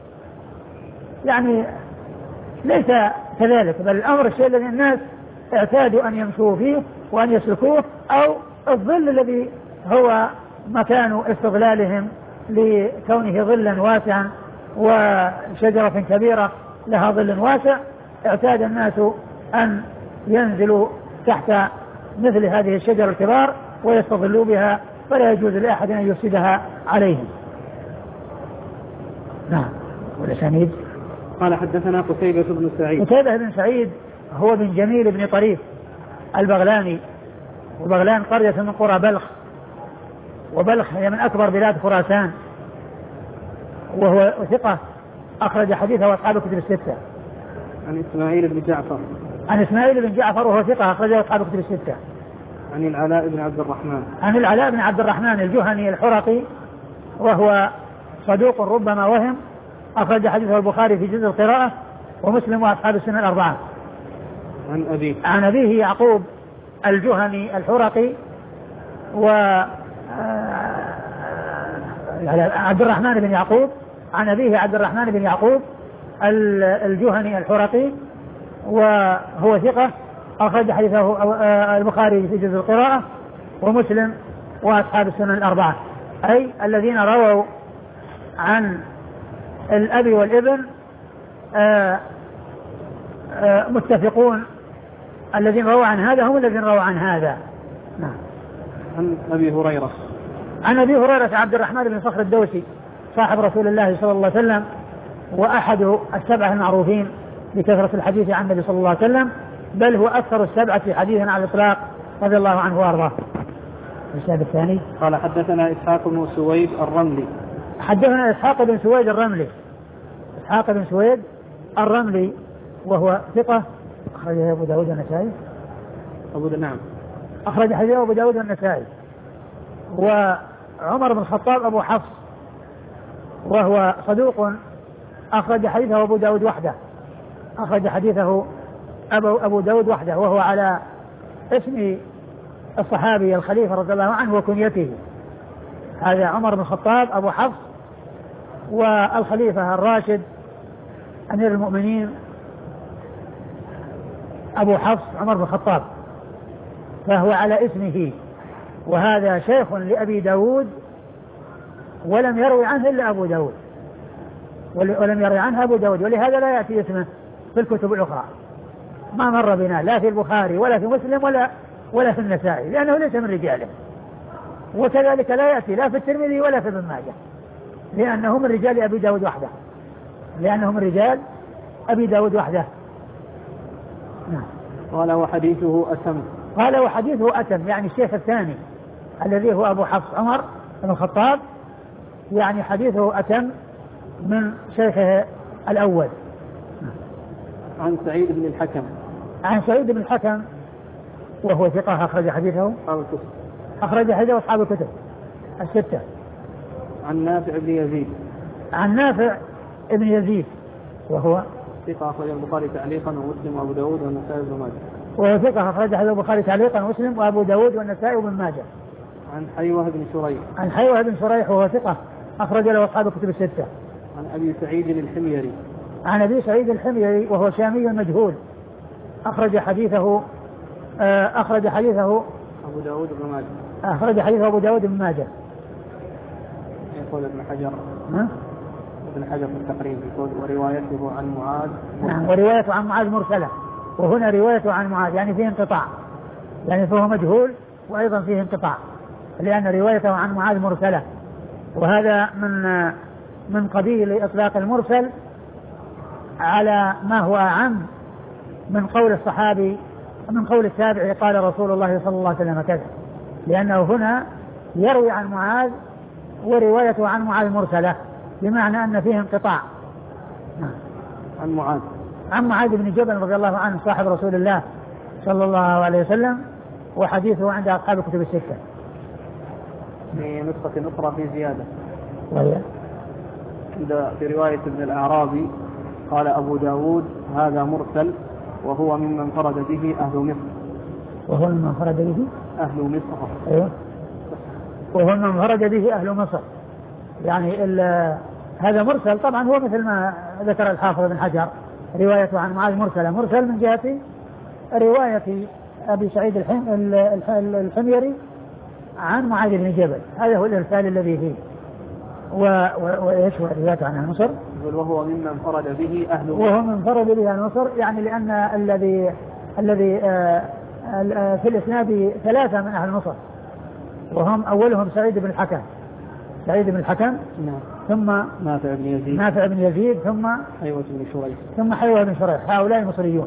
Speaker 1: يعني ليس كذلك، بل الأمر الشيء الذي الناس اعتادوا أن يمشوا فيه وأن يسلكوه، أو الظل الذي هو مكان استظلالهم لكونه ظلا واسعا وشجرة كبيرة لها ظل واسع، اعتاد الناس أن ينزلوا تحت مثل هذه الشجرة الكبار ويستظلوا بها، فلا يجوز لأحد أن يفسدها عليهم. نعم. والأسانيد
Speaker 2: قال حدثنا قتيبة بن سعيد.
Speaker 1: قتيبة بن سعيد هو بن جميل بن طريف البغلاني، وبغلان قرية من قرى بلخ، وبلخ هي من أكبر بلاد خراسان، وهو ثقة أخرج حديثه أصحاب الكتب الستة.
Speaker 2: عن إسماعيل بن جعفر.
Speaker 1: عن إسماعيل بن جعفر وهو ثقة أخرجه أصحاب الكتب الستة.
Speaker 2: عن العلاء بن عبد الرحمن.
Speaker 1: عن العلاء بن عبد الرحمن الجهني الحرقي وهو صدوق ربما وهم، أخرج حديثه البخاري في جزء القراءة ومسلم وأصحاب السنة الأربعة.
Speaker 2: عن أبيه.
Speaker 1: عن أبيه يعقوب الجهني الحرقي و عبد الرحمن بن يعقوب، عن أبيه عبد الرحمن بن يعقوب الجهني الحرقي وهو ثقة أخرج حديثه البخاري في جزء القراءة ومسلم وأصحاب السنن الأربعة، أي الذين رووا عن الأب والابن آآ آآ متفقون، الذين رووا عن هذا هم الذين رووا عن هذا. نعم.
Speaker 2: عن أبي هريرة.
Speaker 1: عن أبي هريرة عبد الرحمن بن صخر الدوسي صاحب رسول الله صلى الله عليه وسلم وأحد السبعة المعروفين بكثرة الحديث عن النبي صلى الله عليه وسلم، بل هو أكثر السبعة حديثا على الإطلاق رضي الله عنه وأرضاه. الشاب الثاني
Speaker 2: قال حدثنا إسحاق بن سويد الرملي.
Speaker 1: حدثنا إسحاق بن سويد الرملي إسحاق بن سويد الرملي وهو ثقة أخرجه أبو داود والنسائي.
Speaker 2: أبو نعم
Speaker 1: أخرج حديثه أبو داود والنسائي. وعمر بن الخطاب أبو حفص وهو صدوق أخرج حديثه أبو داود وحده أخرج حديثه أبو, أبو داود وحده وهو على اسم الصحابي الخليفة رضي الله عنه وكنيته. هذا عمر بن الخطاب أبو حفص والخليفة الراشد أمير المؤمنين أبو حفص عمر بن الخطاب، فهو على اسمه، وهذا شيخ لأبي داود ولم يروي عنه إلا أبو داود ولم يروي عنه أبو داود، ولهذا لا يأتي اسمه في الكتب الأخرى، ما مر بنا لا في البخاري ولا في مسلم ولا ولا في النسائي لأنه ليس من رجاله، وكذلك لا يأتي لا في الترمذي ولا في ابن ماجه لأنه من رجال أبي داود وحده لأنه من رجال أبي داود وحده. نعم.
Speaker 2: قال وحديثه أتم.
Speaker 1: قال وحديثه أتم يعني الشيخ الثاني الذي هو أبو حفص عمر بن الخطاب، يعني حديثه أتم من شيخه الأول.
Speaker 2: عن سعيد بن الحكم.
Speaker 1: عن سعيد بن الحكم وهو ثقة أخرج حديثه
Speaker 2: أصحاب الكتب.
Speaker 1: أخرج حديثه أصحاب الكتب الستة.
Speaker 2: عن نافع بن يزيد.
Speaker 1: عن نافع بن يزيد وهو
Speaker 2: ثقة أخرج البخاري تعليقا ومسلم وأبو داود والنسائي وابن ماجه.
Speaker 1: وهو ثقة أخرج حديث البخاري تعليقا ومسلم وأبو داود والنسائي وابن ماجه.
Speaker 2: عن حيوة بن شريح.
Speaker 1: عن حيوة بن شريح وهو ثقة أخرج له أصحاب الكتب الستة.
Speaker 2: عن أبي سعيد الحميري.
Speaker 1: عن أبي سعيد الحميري وهو شامي مجهول أخرج حديثه أخرج حديثه
Speaker 2: أبو داود وابن ماجه.
Speaker 1: أخرج حديثه أبو داود وابن ماجه.
Speaker 2: يقول ابن حجر
Speaker 1: ها؟
Speaker 2: ابن حجر في التقريب يقول وروايته عن معاذ.
Speaker 1: نعم وروايته عن معاذ مرسلة، وهنا روايته عن معاذ يعني فيه انقطاع، يعني فهو مجهول وأيضا فيه انقطاع، لأن روايته عن معاذ مرسلة، وهذا من من قبيل إطلاق المرسل على ما هو أعم من قول الصحابي من قول التابعي قال رسول الله صلى الله عليه وسلم كذا، لأنه هنا يروي عن معاذ وروايته عن معاذ مرسلة بمعنى أن فيه انقطاع.
Speaker 2: عن معاذ
Speaker 1: عن معاذ بن جبل رضي الله عنه صاحب رسول الله صلى الله عليه وسلم، وحديثه عند أصحاب الكتب الستة.
Speaker 2: في نسخة أخرى في زيادة
Speaker 1: وهي
Speaker 2: عند في رواية ابن الأعرابي قال أبو داود هذا مرسل وهو ممن فرد به أهل مصر.
Speaker 1: وهو ممن فرد به
Speaker 2: أهل مصر.
Speaker 1: أيوه وهو ممن فرد به أهل مصر، يعني هذا مرسل طبعا هو مثل ما ذكر الحافظ بن حجر روايته عن معاذ مرسلة، مرسل من جهة رواية أبي سعيد الحميري عن معاذ بن جبل، هذا هو الإرسال الذي فيه. وإيش هو روايته عن مصر؟
Speaker 2: وهو ممن فرد به أهل مصر.
Speaker 1: وهو من فرد به أهل مصر، يعني لأن الذي الذي في الإسناد ثلاثة من أهل مصر، وهم أولهم سعيد بن الحكم سعيد بن الحكم
Speaker 2: نعم.
Speaker 1: ثم
Speaker 2: نافع بن يزيد
Speaker 1: نافع بن يزيد ثم
Speaker 2: حيوة بن شريح
Speaker 1: ثم حيوة بن شريح، هؤلاء مصريون.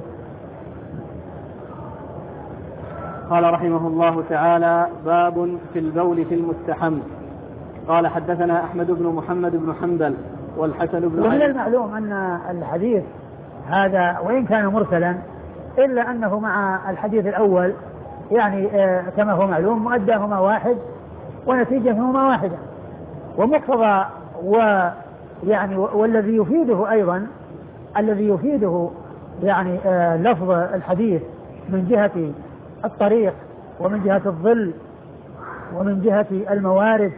Speaker 2: قال رحمه الله تعالى باب في البول في المستحم. قال حدثنا أحمد بن محمد بن حنبل والحسن بن علي.
Speaker 1: ومن المعلوم أن الحديث هذا وإن كان مرسلا إلا أنه مع الحديث الأول يعني كما هو معلوم مؤداهما واحد ونتيجتهما واحدة، ومقتضى ويعني والذي يفيده أيضا الذي يفيده يعني لفظ الحديث من جهة الطريق ومن جهة الظل ومن جهة الموارد،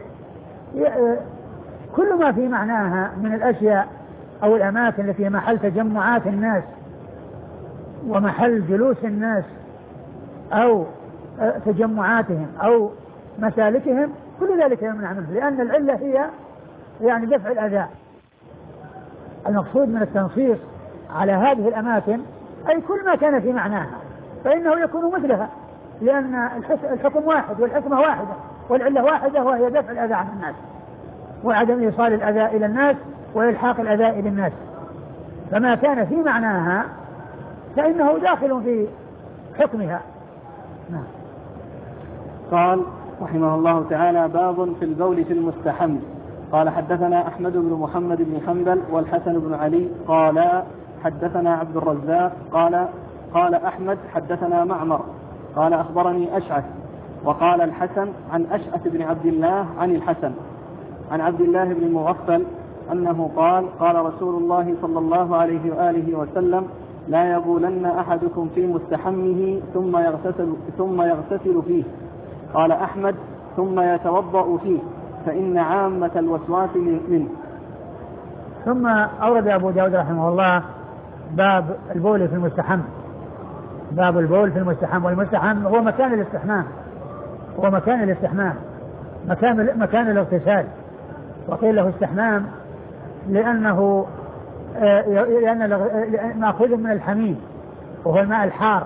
Speaker 1: كل ما في معناها من الأشياء أو الأماكن التي هي محل تجمعات الناس ومحل جلوس الناس أو تجمعاتهم أو مسالكهم، كل ذلك يمنع منه، لأن العلة هي يعني دفع الأذى. المقصود من التنصيص على هذه الأماكن أي كل ما كان في معناها فإنه يكون مثلها، لأن الحكم واحد والحكمة واحدة والعلة واحدة، وهي دفع الأذى عن الناس وعدم إيصال الأذى إلى الناس وإلحاق الأذى إلى الناس، فما كان في معناها فإنه داخل في حكمها. نعم.
Speaker 2: قال رحمه الله تعالى باب في البول في المستحم. قال حدثنا أحمد بن محمد بن حنبل والحسن بن علي قال حدثنا عبد الرزاق قال قال أحمد حدثنا معمر قال أخبرني أشعث، وقال الحسن عن أشعث بن عبد الله عن الحسن عن عبد الله بن المغفل أنه قال قال رسول الله صلى الله عليه وآله وسلم لا يبولن أحدكم في مستحمه ثم يغتسل, ثم يغتسل فيه. قال أحمد ثم يتوضأ فيه فإن عامة الوسواس منه.
Speaker 1: ثم أورد أبو داود رحمه الله باب البول في المستحم. باب البول في المستحم، والمستحم هو مكان الاستحمام هو مكان الاستحمام مكان مكان الاغتسال، وقيل له استحمام لأنه لأن مأخوذ من الحميم وهو الماء الحار،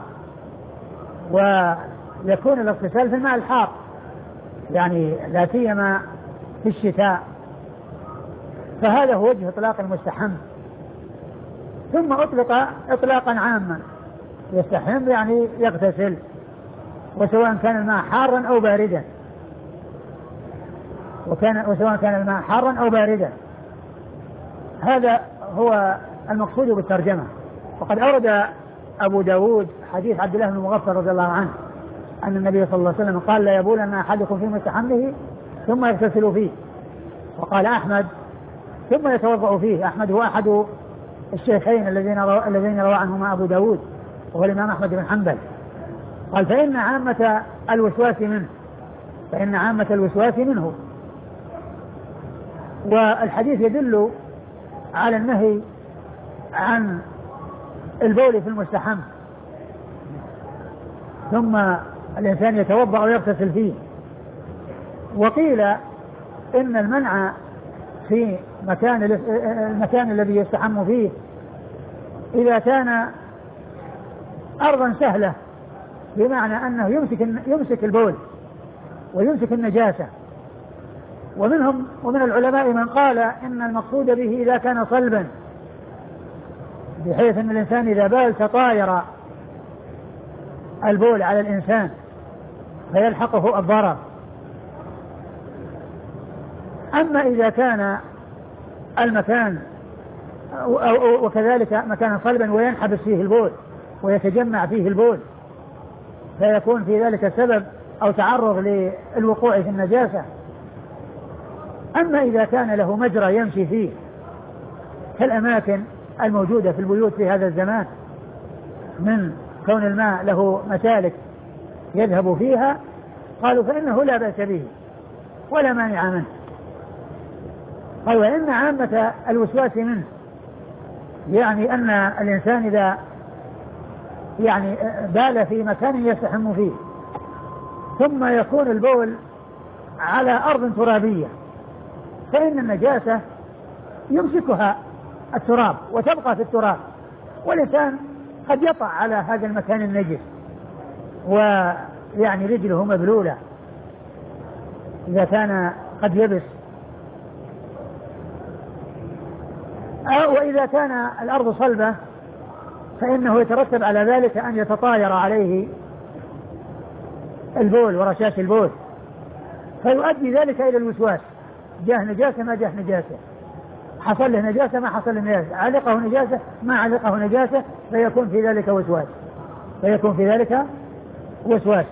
Speaker 1: ويكون الاغتسال في الماء الحار يعني لا سيما في الشتاء، فهذا هو وجه إطلاق المستحم. ثم أطلق إطلاقا عاما، يستحم يعني يغتسل، وسواء كان الماء حارا أو باردا وكان وسواء كان الماء حارا أو باردا. هذا هو المقصود بالترجمة. وقد أورد أبو داود حديث عبد الله بن المغفل رضي الله عنه أن النبي صلى الله عليه وسلم قال لا يبولن أحدكم في مستحمه ثم يغتسل فيه. وقال أحمد ثم يتوضأ فيه. أحمد هو أحد الشيخين الذين رو... الذين روى عنهما أبو داود وهو الإمام أحمد بن حنبل. قال فإن عامة الوسواس منه فإن عامة الوسواس منه. والحديث يدل على النهي عن البول في المستحم ثم الإنسان يتوضأ ويغتسل فيه. وقيل إن المنع في مكان المكان الذي يستحم فيه إذا كان أرضا سهلة، بمعنى أنه يمسك يمسك البول ويمسك النجاسة. ومنهم ومن العلماء من قال إن المقصود به إذا كان صلبا، بحيث أن الإنسان إذا بال تطاير البول على الإنسان فيلحقه الضرر. أما إذا كان المكان وكذلك مكانا صلبا وينحبس فيه البول ويتجمع فيه البول فيكون في ذلك سبب أو تعرض للوقوع في النجاسة. أما إذا كان له مجرى يمشي فيه كالأماكن الموجودة في البيوت في هذا الزمان، من كون الماء له مسالك يذهب فيها، قالوا فإنه لا بأس به ولا مانع منه. قال وإن عامة الوسواس منه، يعني أن الإنسان إذا يعني بال في مكان يستحم فيه ثم يكون البول على أرض ترابية، فإن النجاسة يمسكها التراب وتبقى في التراب، والإنسان قد يطع على هذا المكان النجس ويعني رجله مبلولة إذا كان قد يبس. وإذا كان الأرض صلبة فإنه يترتب على ذلك أن يتطاير عليه البول ورشاش البول، فيؤدي ذلك إلى الوسواس، جاه نجاسة ما جاه نجاسة، حصل له نجاسة ما حصل له نجاسة، علقه نجاسة ما علقه نجاسة، فيكون في ذلك وسواس فيكون في ذلك وسواس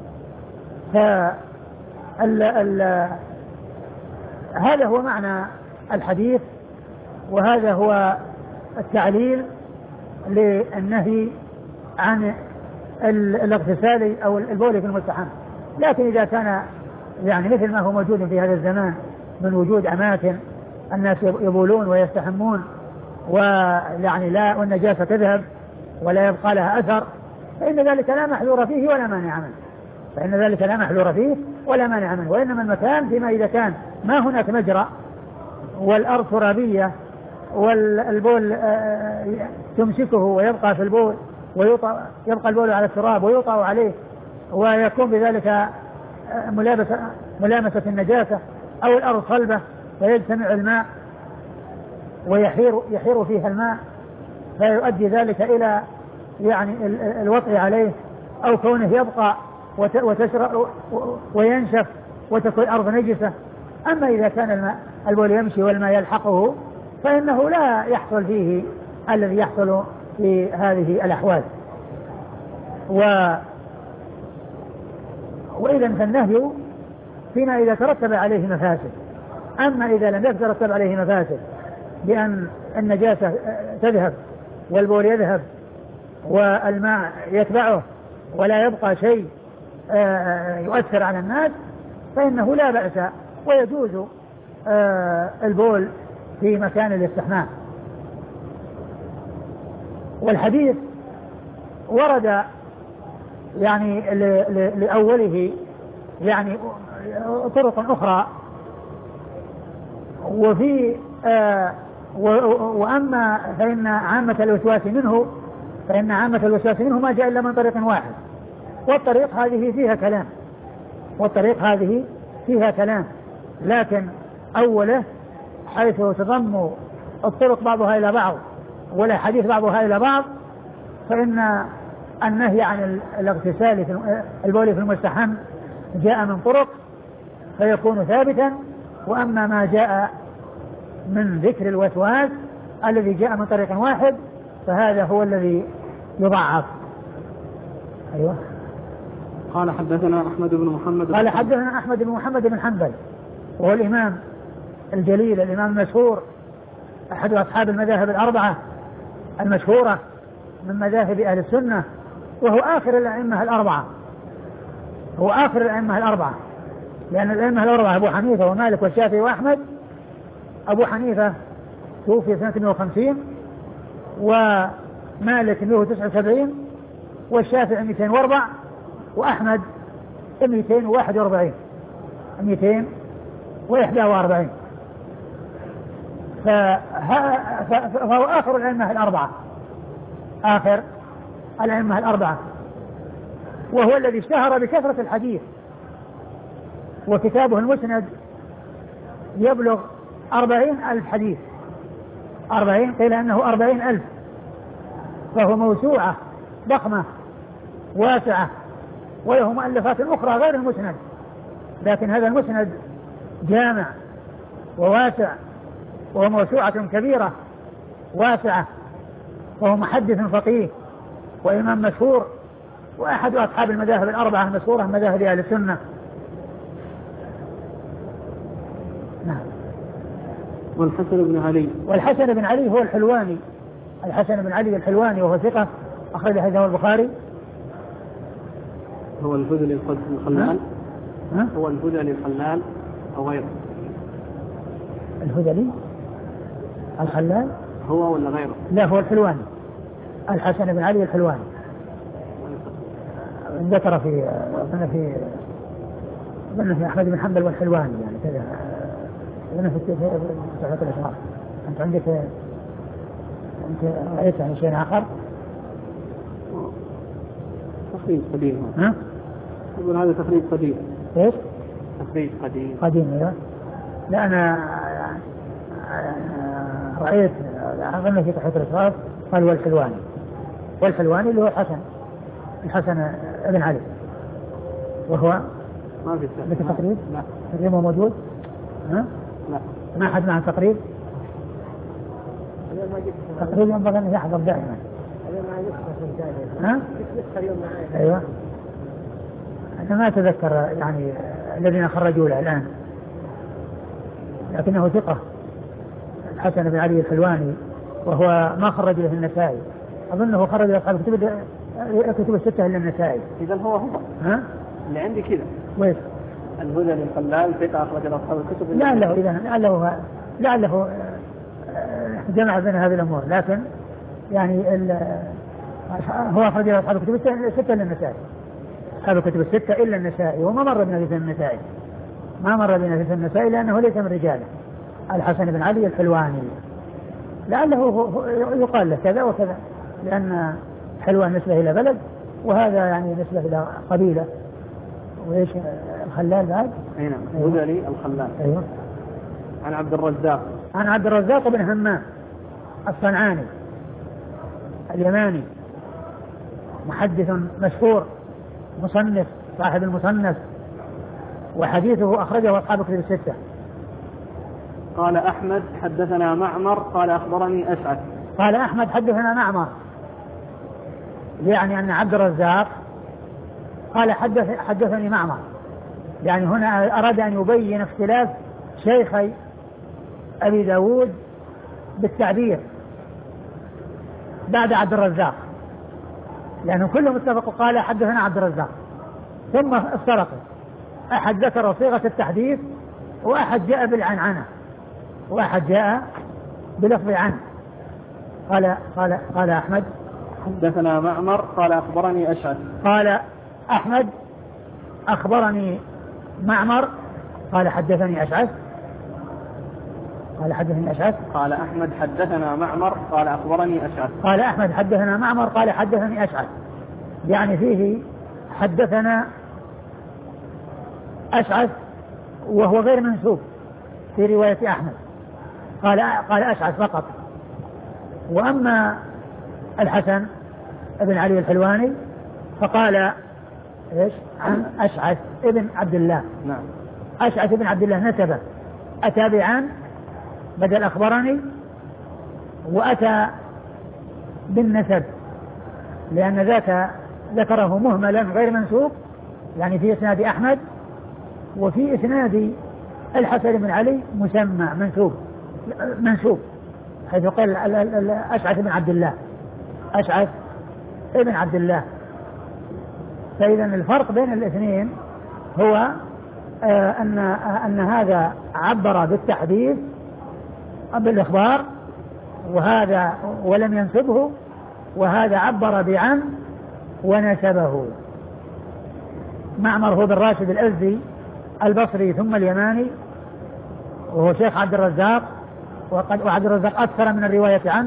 Speaker 1: فال ال هذا هو معنى الحديث، وهذا هو التعليل للنهي عن الاغتسال أو البول في المستحم. لكن إذا كان يعني مثل ما هو موجود في هذا الزمان من وجود أماكن الناس يبولون ويستحمون ويعني لا والنجاسة تذهب ولا يبقى لها أثر، فإن ذلك لا محذور فيه ولا مانع منه فإن ذلك لا محذور فيه ولا مانع منه وإنما المكان فيما إذا كان ما هناك مجرى والأرض ترابية والبول تمسكه ويبقى في البول ويطأ يبقى البول على التراب ويطأ عليه ويكون بذلك ملامسة ملامسة النجاسة، أو الأرض صلبة فيجتمع الماء ويحير يحير فيها الماء فيؤدي ذلك إلى يعني الوطء عليه، أو كونه يبقى وتشرب وينشف وتكون الأرض نجسة. أما إذا كان الماء البول يمشي والماء يلحقه فإنه لا يحصل فيه الذي يحصل في هذه الأحوال. و وإذا فالنهي فيما إذا ترتب عليه مفاسد. أما إذا لم يترتب عليه مفاسد بأن النجاسة تذهب والبول يذهب والماء يتبعه ولا يبقى شيء يؤثر على الناس فإنه لا بأس ويجوز البول في مكان الاستحمام. والحديث ورد يعني لأوله يعني طرق أخرى، وفي آه وأما فإن عامة الوسواس منه فإن عامة الوسواس منه ما جاء إلا من طريق واحد، والطريق هذه فيها كلام والطريق هذه فيها كلام لكن أوله حيث تضم الطرق بعضها إلى بعض والحديث بعضها إلى بعض، فإن النهي عن الاغتسال في البول في المستحم جاء من طرق فيكون ثابتا، وأما ما جاء من ذكر الوسواس الذي جاء من طريق واحد فهذا هو الذي يضعف. أيوة.
Speaker 2: قال حدثنا أحمد بن محمد
Speaker 1: قال حدثنا أحمد بن محمد بن حنبل وهو الإمام الجليل الإمام المشهور أحد أصحاب المذاهب الأربعة المشهورة من مذاهب أهل السنة، وهو آخر الأئمة الأربعة هو آخر الأئمة الأربعة لأن الأئمة الأربعة أبو حنيفة ومالك والشافعي وأحمد. أبو حنيفة توفي سنة مئة وخمسين ومالك مئة وتسعة وسبعين والشافعي مئتين وأربعة وأحمد مئتين وواحد وأربعين مئتين وإحدى وأربعين. فهو آخر الأئمة الأربعة، آخر الأئمة الأربعة، وهو الذي اشتهر بكثرة الحديث، وكتابه المسند يبلغ أربعين ألف حديث، أربعين قيل أنه أربعين ألف، فهو موسوعة ضخمة واسعة، وله مؤلفات أخرى غير المسند، لكن هذا المسند جامع وواسع، وهو موسوعة كبيرة واسعة، وهو محدث فقيه وإمام مشهور، وأحد أصحاب المذاهب الأربعة المشهورة من مذاهب أهل السنة. نعم.
Speaker 2: والحسن بن علي
Speaker 1: والحسن بن علي هو الحلواني، الحسن بن علي الحلواني، وهو ثقة أخرج حديثه البخاري.
Speaker 2: هو الهذلي الخلال؟
Speaker 1: ها؟
Speaker 2: هو الهذلي الخلال أو غيره؟
Speaker 1: الهذلي الخلال
Speaker 2: هو ولا غيره؟
Speaker 1: لا، هو الحلواني، الحسن بن علي الحلواني، ذكر في أظن في أظن في أحمد بن حنبل والحلواني، يعني كذا أظن في تحفة الأشراف. أنت عندك أنت رأيت يعني شيء آخر؟
Speaker 2: تخريج قديم.
Speaker 1: ها؟
Speaker 2: يقول هذا تخريج قديم.
Speaker 1: إيش؟
Speaker 2: تخريج قديم.
Speaker 1: قديم أيوه. لا أنا رأيت أظن في تحفة الأشراف قال والحلواني، والحلواني اللي هو الحسن الحسن ابن علي، وهو
Speaker 2: ما في
Speaker 1: لك تقريب؟
Speaker 2: لا.
Speaker 1: تقريبه موجود؟ ها؟
Speaker 2: لا.
Speaker 1: ما حد معه تقريب؟ تقريب ينبغي أن يحضر دائما. ها؟ أيوة. أنا ما أتذكر يعني الذين خرجوا له الآن، لكنه ثقة الحسن بن علي الحلواني، وهو ما خرج له النسائي، أظنه خرج له أصحاب كتب كتب الستة إلا النسائي.
Speaker 2: إذا هو هو.
Speaker 1: ها؟
Speaker 2: اللي عندي كذا.
Speaker 1: ويش؟
Speaker 2: الهذلي الخلال ثقة أخرج له أصحاب الكتب.
Speaker 1: لعله إذا لعله لعله جمع بين هذه الأمور، لكن يعني هو أخرج له أصحاب الكتب الستة إلا النسائي، أصحاب الكتب الستة إلا النسائي، وما مر بنا في النسائي، ما مر بنا في النسائي لأنه ليس من رجاله. الحسن بن علي الحلواني لعله يقال له كذا وكذا، لأن حلوان نسبة إلى بلد، وهذا يعني نسبة إلى قبيلة. وإيش الخلال بعد؟
Speaker 2: أي نعم. الهذلي الخلال.
Speaker 1: أيوه.
Speaker 2: عن عبد الرزاق.
Speaker 1: عن عبد الرزاق بن همام الصنعاني اليماني، محدث مشهور، مصنف، صاحب المصنف، وحديثه أخرجه أصحاب الكتب الستة.
Speaker 2: قال أحمد حدثنا معمر قال أخبرني أسعد.
Speaker 1: قال أحمد حدثنا معمر، يعني أن عبد الرزاق قال حدث حدثني معمر، يعني هنا أراد أن يبين اختلاف شيخي أبي داود بالتعبير بعد عبد الرزاق، لأنه كلهم اتفقوا قال حدثنا عبد الرزاق، ثم افترقوا، أحد ذكر صيغة التحديث، وأحد جاء بالعنعنة، وأحد جاء بلفظ عنه. قال قال قال أحمد
Speaker 2: حدثنا معمر قال أخبرني أشعث.
Speaker 1: قال أحمد أخبرني معمر قال حدثني أشعث. قال حدثني أشعث.
Speaker 2: قال أحمد حدثنا معمر قال أخبرني أشعث.
Speaker 1: قال أحمد حدثنا معمر قال حدثني أشعث، يعني فيه حدثنا أشعث وهو غير منسوب في رواية أحمد، قال قال أشعث فقط. وأما الحسن ابن علي الحلواني فقال إيش عن أشعث ابن عبد الله.
Speaker 2: نعم.
Speaker 1: أشعث ابن عبد الله نسبه، أتى بعن بدل أخبرني، وأتى بالنسب لأن ذاك ذكره مهملا غير منسوب، يعني في إسناد أحمد، وفي إسناد الحسن بن علي مسمى منسوب منسوب حيث قال أشعث بن عبد الله، أشعث ابن عبد الله. فإذا الفرق بين الاثنين هو آه أن آه أن هذا عبر بالتحديث بالإخبار، وهذا ولم ينسبه، وهذا عبر بعن ونسبه. معمر هو بن راشد الأزدي البصري ثم اليماني، وهو شيخ عبد الرزاق، وقد وعبد الرزاق أكثر من الرواية عنه.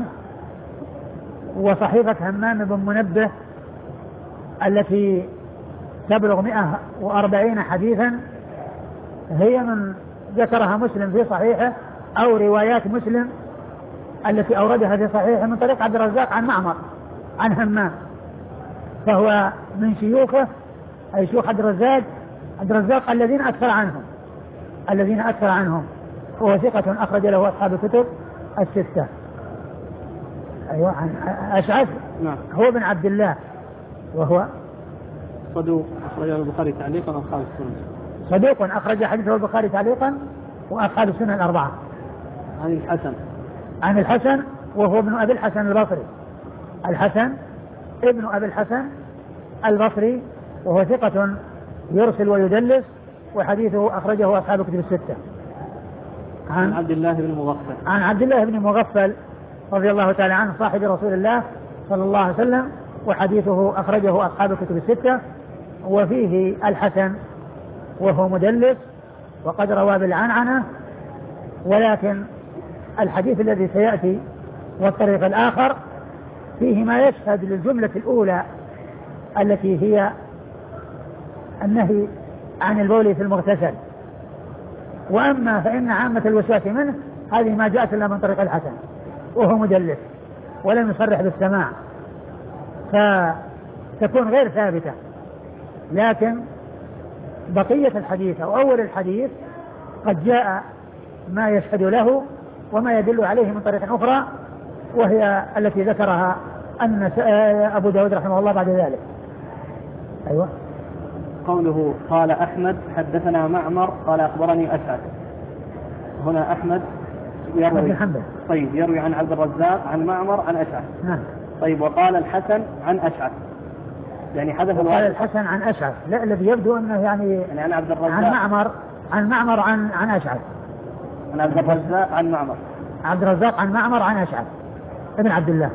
Speaker 1: وصحيفة همام بن منبه التي تبلغ مئة وأربعين حديثا هي من ذكرها مسلم في صحيحه أو روايات مسلم التي أوردها في صحيحه من طريق عبد الرزاق عن معمر عن همام، فهو من شيوخه أي شيوخ عبد الرزاق عبد الرزاق الذين أكثر عنهم الذين أكثر عنهم وهو ثقة أخرج له أصحاب الكتب الستة. أيوة عن أشعث
Speaker 2: نعم.
Speaker 1: هو بن عبد الله وهو
Speaker 2: صدوق أخرجه البخاري تعليقا وأصحاب السنن.
Speaker 1: صدوق أخرج حديثه البخاري تعليقا وأصحاب السنن الأربعة.
Speaker 2: عن الحسن
Speaker 1: عن الحسن وهو ابن أبي الحسن البصري الحسن ابن أبي الحسن البصري وهو ثقة يرسل ويدلس وحديثه أخرجه أصحاب الكتب الستة.
Speaker 2: عن عبد الله بن مغفل
Speaker 1: عن عبد الله بن مغفل رضي الله تعالى عنه صاحب رسول الله صلى الله عليه وسلم وحديثه أخرجه أصحاب الكتب الستة. وفيه الحسن وهو مدلس وقد روى بالعنعنة، ولكن الحديث الذي سيأتي والطريق الآخر فيه ما يشهد للجملة الأولى التي هي النهي عن البول في المغتسل. وأما فإن عامة الوسواس منه هذه ما جاءت إلا من طريق الحسن وهو مدلس ولم يصرح بالسماع فتكون غير ثابتة، لكن بقية الحديث أو أول الحديث قد جاء ما يشهد له وما يدل عليه من طريق أخرى وهي التي ذكرها أن أبو داود رحمه الله بعد ذلك. أيوة.
Speaker 2: قوله قال أحمد حدثنا معمر قال أخبرني أسعد. هنا أحمد يروي طيب يروي عن عبد الرزاق عن معمر عن أسعد.
Speaker 1: نعم.
Speaker 2: طيب وقال الحسن عن أشعث يعني حدث
Speaker 1: قال الحسن عن أشعث لا الذي يبدو أنه يعني,
Speaker 2: يعني عن عبد الرزاق
Speaker 1: عن معمر عن معمر عن عن أشعث
Speaker 2: عن عبد الرزاق عن معمر
Speaker 1: عبد الرزاق عن معمر عن أشعث ابن عبد الله.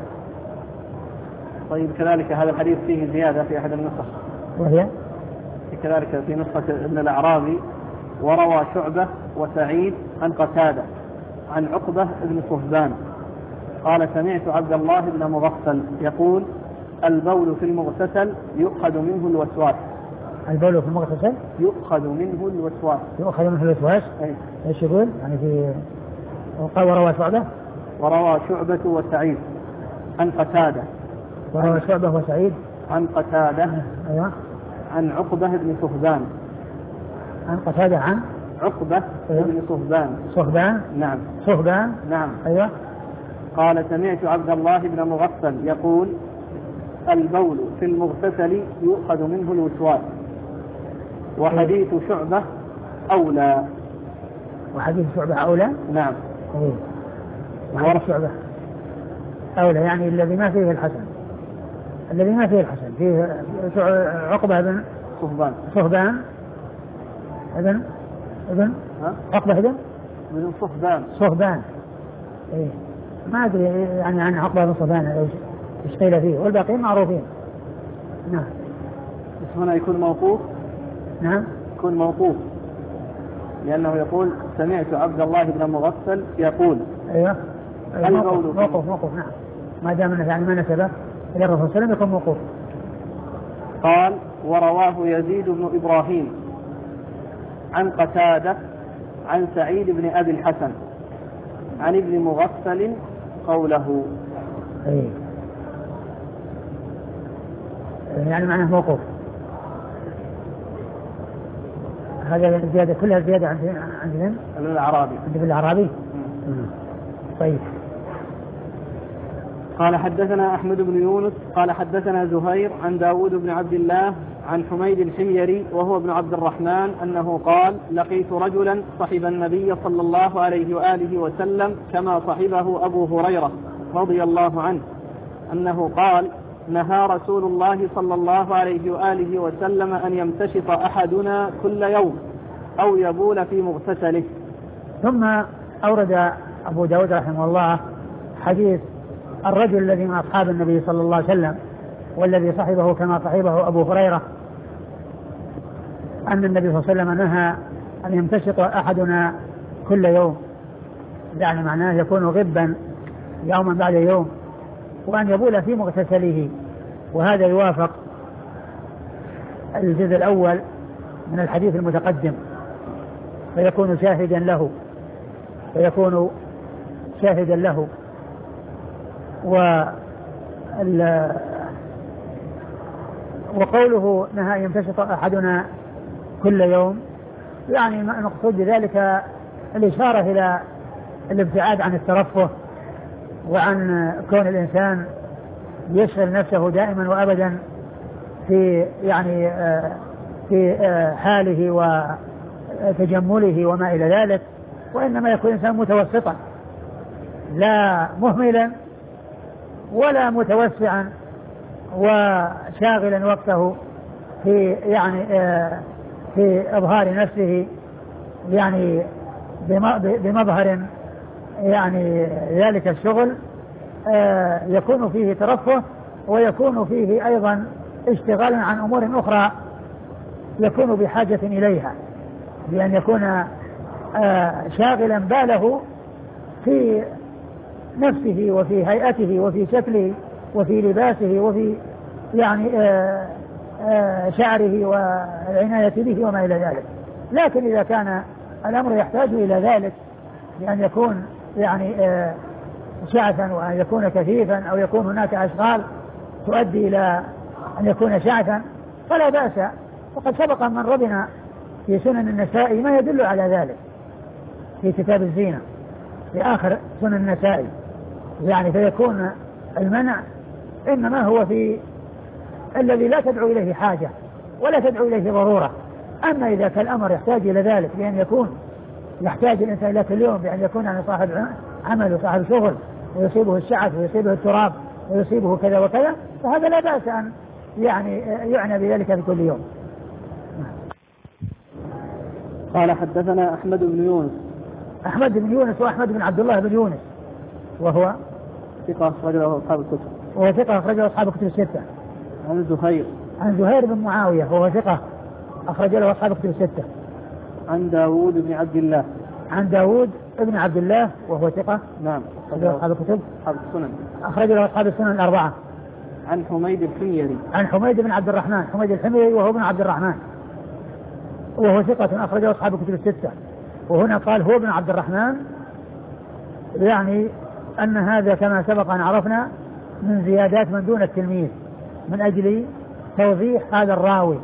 Speaker 2: طيب كذلك هذا الحديث فيه زيادة في أحد النسخ
Speaker 1: وهي
Speaker 2: كذلك في نسخة ابن الأعرابي وروى شعبة وسعيد عن قتادة عن عقبة بن صهبان قال سمعت عبد الله بن مغفل يقول البول في المغتسل يؤخذ منه الوسواس.
Speaker 1: البول في المغتسل
Speaker 2: يؤخذ منه الوسواس
Speaker 1: يؤخذ منه الوسواس
Speaker 2: أي.
Speaker 1: ايش يقول يعني في وقال وروى شعبة
Speaker 2: وروى شعبة وسعيد عن قتادة
Speaker 1: وروى شعبة وسعيد
Speaker 2: عن قتادة
Speaker 1: أيوة.
Speaker 2: عن عقبة بن صهبان
Speaker 1: عن قتادة عن
Speaker 2: عقبة
Speaker 1: أيوة.
Speaker 2: بن صهبان
Speaker 1: صهبان
Speaker 2: نعم
Speaker 1: صهبان
Speaker 2: نعم
Speaker 1: أيوة.
Speaker 2: قال سمعت عبد الله بن مغفل يقول البول في المغتسل يؤخذ منه الوسواس وحديث شعبة أولى.
Speaker 1: وحديث شعبة أولى
Speaker 2: نعم.
Speaker 1: أيه. وحديث شعبة أولى يعني الذي ما فيه الحسن الذي ما فيه الحسن فيه عقبة بن
Speaker 2: صهبان
Speaker 1: صهبان ابن ابن عقبة ابن
Speaker 2: بن صهبان
Speaker 1: صهبان إيه. ما أدري يعني عن عقبة بن صهبان ايش قيل فيه والباقيين معروفين. نعم.
Speaker 2: بس هنا يكون موقوف.
Speaker 1: نعم
Speaker 2: يكون موقوف لأنه يقول سمعت عبد الله بن مغفل يقول
Speaker 1: أيوة. أيوة. موقوف موقوف موقوف نعم ما دام انه يعني ما نسبه الى الرسول صلى الله عليه وسلم يكون موقوف.
Speaker 2: قال ورواه يزيد بن إبراهيم عن قتادة عن سعيد بن أبي الحسن عن ابن مغفل قوله.
Speaker 1: أيه. يعني معناه موقوف. هذا الزيادة كلها زيادة عند عند من؟
Speaker 2: ابن الأعرابي.
Speaker 1: عند ابن الأعرابي. طيب.
Speaker 2: قال حدثنا أحمد بن يونس قال حدثنا زهير عن داود بن عبد الله عن حميد الحميري وهو ابن عبد الرحمن أنه قال لقيت رجلا صحب النبي صلى الله عليه وآله وسلم كما صحبه أبو هريرة رضي الله عنه أنه قال نهى رسول الله صلى الله عليه وآله وسلم أن يمتشط أحدنا كل يوم أو يبول في مغتسله.
Speaker 1: ثم أورد أبو داود رحمه الله حديث الرجل الذي من أصحاب النبي صلى الله عليه وسلم والذي صحبه كما صحبه أبو هريرة أن النبي صلى الله عليه وسلم نهى أن يمتشط أحدنا كل يوم يعني معناه يكون غبا يوما بعد يوم، وأن يبول في مغتسله، وهذا يوافق الجزء الأول من الحديث المتقدم، فيكون شاهدا له فيكون شاهدا له و وقوله نهى أن يمتشط أحدنا كل يوم، يعني المقصود بذلك الإشارة إلى الابتعاد عن الترفه وعن كون الإنسان يشغل نفسه دائما وأبدا في يعني في حاله وتجمله وما إلى ذلك، وإنما يكون الإنسان متوسطا، لا مهملا ولا متوسعا وشاغلا وقته في يعني في إظهار نفسه يعني بمظهر يعني ذلك الشغل يكون فيه ترفه، ويكون فيه أيضا اشتغال عن أمور أخرى يكون بحاجة إليها، بأن يكون شاغلا باله في نفسه وفي هيئته وفي شكله وفي لباسه وفي يعني شعره والعناية به وما إلى ذلك. لكن إذا كان الأمر يحتاج إلى ذلك، بأن يكون يعني شعثا وأن يكون كثيفا أو يكون هناك أشغال تؤدي إلى أن يكون شعثا فلا بأس، وقد سبق من ربنا في سنن النسائي ما يدل على ذلك في كتاب الزينة في آخر سنن النسائي، يعني فيكون المنع إنما هو في الذي لا تدعو إليه حاجة ولا تدعو إليه ضرورة. أما إذا كان الأمر يحتاج إلى ذلك، بأن يكون يحتاج الإنسان إلى كل يوم بأن يكون يعني صاحب عمل وصاحب شغل ويصيبه الشعث ويصيبه التراب ويصيبه كذا وكذا، فهذا لا بأس أن يعني يعنى بذلك في كل يوم.
Speaker 2: قال حدثنا أحمد بن يونس.
Speaker 1: أحمد بن يونس وأحمد بن عبد الله بن يونس وهو
Speaker 2: ثقة أخرج له أصحاب الكتب.
Speaker 1: وهو ثقة أخرج له أصحاب الكتب الستة.
Speaker 2: عن زهير.
Speaker 1: عن زهير بن معاوية وهو ثقة أخرج له أصحاب الكتب الستة.
Speaker 2: عن داود بن عبد الله.
Speaker 1: عن داود بن عبد الله وهو ثقة.
Speaker 2: نعم.
Speaker 1: أخرج له أصحاب الكتب.
Speaker 2: أصحاب السنن.
Speaker 1: أخرج له أصحاب السنن الأربعة.
Speaker 2: عن حميد الحميري.
Speaker 1: عن حميد بن عبد الرحمن، حميد الحميري وهو ابن عبد الرحمن وهو ثقة أخرجه أصحاب الكتب الستة. وهنا قال هو ابن عبد الرحمن، يعني أن هذا كما سبق أن عرفنا من زيادات من دون التلميذ من أجل توضيح هذا الراوي.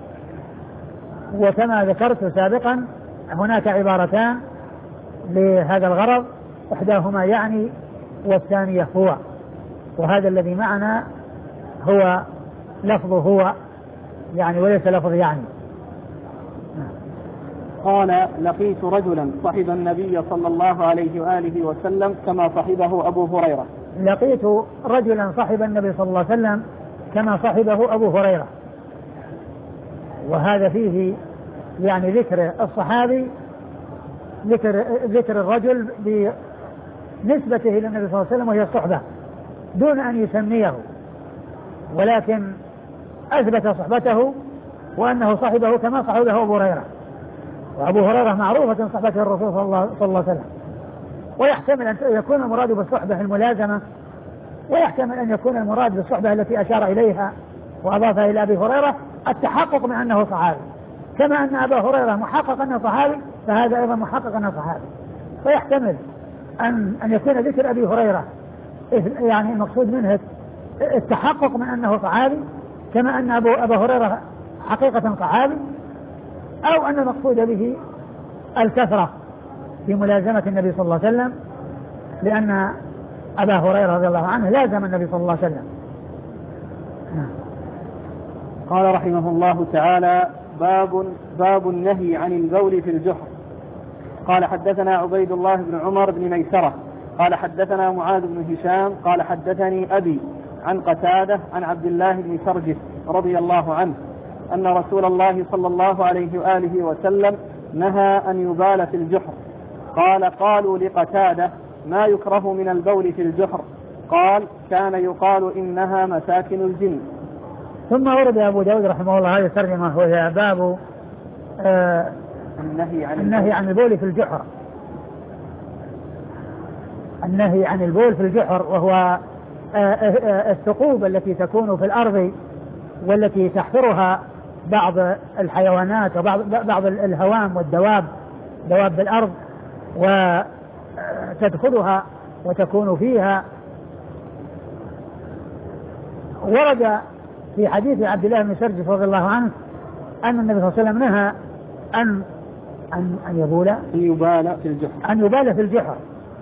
Speaker 1: وكما ذكرت سابقا هناك عبارتان لهذا الغرض، إحداهما يعني والثانية هو، وهذا الذي معنا هو لفظه هو يعني وليس لفظ يعني.
Speaker 2: قال لقيت رجلا صحب النبي صلى الله عليه وآله وسلم كما صحبه أبو هريرة.
Speaker 1: لقيت رجلا صحب النبي صلى الله عليه وسلم كما صحبه أبو هريرة، وهذا فيه يعني ذكر الصحابي، ذكر ذكر الرجل بنسبته إلى النبي صلى الله عليه وسلم وهي الصحبة دون أن يسميه، ولكن أثبت صحبته وأنه صحبه كما صحبه أبو هريرة. وأبو هريرة معروفة صحبته الرسول صلى الله عليه وسلم، ويحتمل أن يكون المراد بالصحبة الملازمة، ويحتمل أن يكون المراد بالصحبة التي أشار إليها وأضافها إلى أبي هريرة التحقق من أنه صحابي، كما أن أبا هريرة محقق أنه صحابي فهذا أيضا محقق أنه صحابي. فيحتمل أن أن يكون ذكر أبي هريرة يعني المقصود منه التحقق من أنه صحابي، كما أن أبو أبا هريرة حقيقة صحابي، أو أن المقصود به الكثرة في ملازمة النبي صلى الله عليه وسلم، لأن أبا هريرة رضي الله عنه لازم النبي صلى الله عليه وسلم.
Speaker 2: قال رحمه الله تعالى باب باب النهي عن البول في الجحر. قال حدثنا عبيد الله بن عمر بن ميسرة قال حدثنا معاذ بن هشام قال حدثني أبي عن قتادة عن عبد الله بن سرجس رضي الله عنه أن رسول الله صلى الله عليه وآله وسلم نهى أن يبال في الجحر. قال قالوا لقتادة ما يكره من البول في الجحر؟ قال كان يقال إنها مساكن الجن.
Speaker 1: ثم ورد أبو داود رحمه الله هذه الترجمة وهي باب آه
Speaker 2: النهي عن
Speaker 1: النهي عن البول في الجحر. النهي عن البول في الجحر، وهو الثقوب التي تكون في الأرض والتي تحفرها بعض الحيوانات وبعض بعض الهوام والدواب، دواب الأرض، وتدخلها وتكون فيها. ورد في حديث عبد الله بن سرجس رضي الله عنه أن النبي صلى الله عليه وسلم نهى أن أن أن يبول
Speaker 2: أن يبال في الجحر
Speaker 1: أن يبال في الجحر.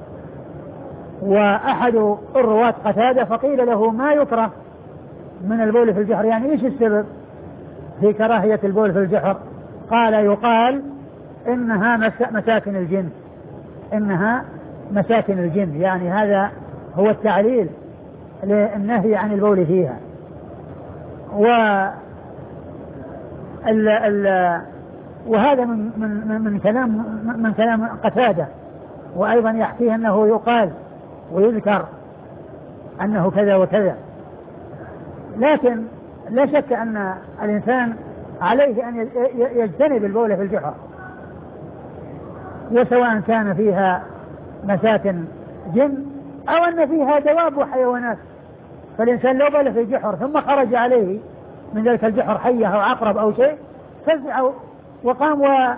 Speaker 1: وأحد الرواة قتادة فقيل له ما يكره من البول في الجحر، يعني إيش السبب في كراهية البول في الجحر؟ قال يقال إنها مساكن الجن، إنها مساكن الجن، يعني هذا هو التعليل للنهي عن البول فيها. و ال ال وهذا من من من كلام من كلام قتادة، وأيضا يحكيه أنه يقال ويذكر أنه كذا وكذا. لكن لا شك أن الإنسان عليه أن يجتنب البول في الجحر، وسواء كان فيها مساكن جن أو أن فيها دواب وحيوانات. فالإنسان لو بال في الجحر ثم خرج عليه من ذلك الجحر حية أو عقرب أو شيء فزع وقام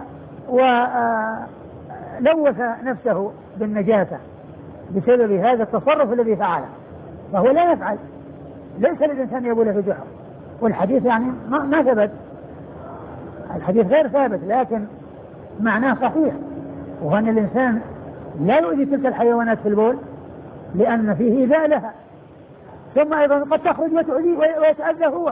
Speaker 1: ولوث نفسه بالنجاسة بسبب هذا التصرف الذي فعله، فهو لا يفعل، ليس للإنسان يبول في الجحر. والحديث يعني ما, ما ثبت، الحديث غير ثابت، لكن معناه صحيح، وهو أن الإنسان لا يؤذي تلك الحيوانات في البول لأن فيه إيذاء لها، ثم أيضا قد تخرج وتؤذيه ويتأذى هو،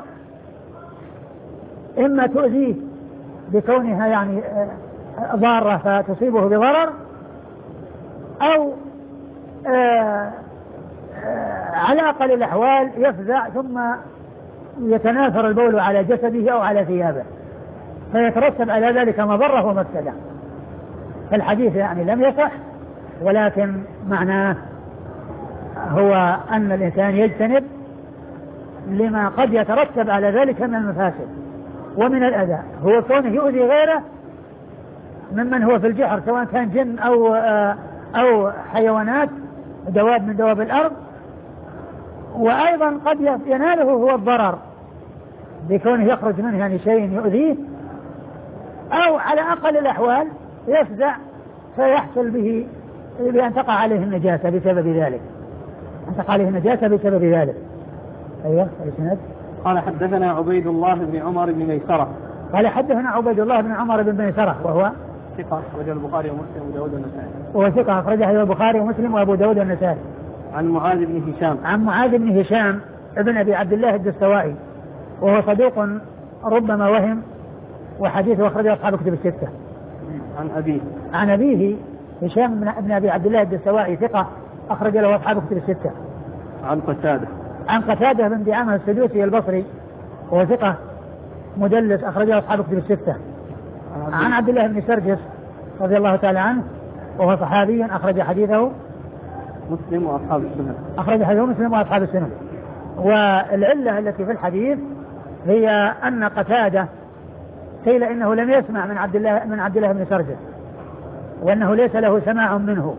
Speaker 1: إما تؤذيه بكونها يعني ضارة فتصيبه بضرر، أو آآ آآ على أقل الأحوال يفزع ثم يتناثر البول على جسده أو على ثيابه فيترتب على ذلك مضرة ومفسدة. فالحديث يعني لم يصح، ولكن معناه هو أن الإنسان يجتنب لما قد يترتب على ذلك من المفاسد ومن الأذى، هو كونه يؤذي غيره ممن هو في الجحر سواء كان جن أو أو حيوانات دواب من دواب الأرض، وأيضا قد يناله هو الضرر بكونه يخرج منه يعني شيء يؤذيه، أو على أقل الأحوال يفزع فيحصل به بأن تقع عليه النجاسة بسبب ذلك، أن تقع عليه النجاسة بسبب ذلك. أيوة الإسناد.
Speaker 2: قال حدثنا عبيد الله بن عمر بن ميسرة.
Speaker 1: قال حدثنا عبيد الله بن عمر بن ميسرة وهو
Speaker 2: ثقة أخرجه البخاري ومسلم وأبو داود والنسائي.
Speaker 1: وهو ثقة أخرجه البخاري ومسلم وأبو داود والنسائي.
Speaker 2: عن معاذ بن هشام.
Speaker 1: عن معاذ بن هشام ابن أبي عبد الله الدستوائي، وهو صدوق ربما وهم، وحديثه أخرجه أصحاب كتب الستة.
Speaker 2: عن أبيه.
Speaker 1: عن أبيه هشام بن أبي عبد الله الدستوائي ثقة أخرج له أصحاب كتب الستة.
Speaker 2: عن قتادة.
Speaker 1: عن قتادة بن دعامة السدوسي البصري وهو ثقة مدلس أخرجه أصحاب كتب الستة. عن عبد الله بن سرجس رضي الله تعالى عنه وهو صحابي أخرج حديثه
Speaker 2: مسلم وأصحاب السنن.
Speaker 1: أخرج حديثه مسلم وأصحاب السنن. والعلة التي في الحديث هي أن قتادة قيل إنه لم يسمع من عبد الله من عبد الله بن سرجس، وأنه ليس له سماع منه،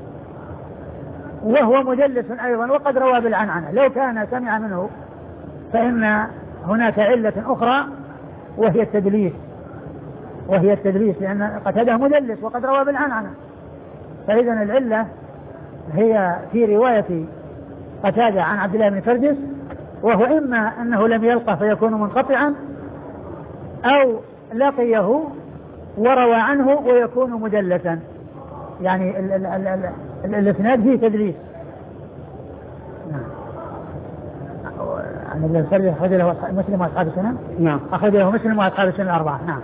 Speaker 1: وهو مدلس أيضا وقد روى بالعنعنة. لو كان سمع منه فإن هناك علة أخرى وهي التدليس، وهي التدليس لأن قتادة مدلس وقد روى بالعنعنة، فإذا العلة هي في رواية قتادة عن عبد الله بن سرجس، وهو إما أنه لم يلقى فيكون منقطعا، أو لقيه وروى عنه ويكون مدلسا، يعني ال ال ال ال ال الاسناد فيه تدليس. عن ابن سرجس أخرج له مسلم وأصحاب السنن.
Speaker 2: نعم.
Speaker 1: أخرج له مسلم وأصحاب السنن الأربعة. نعم.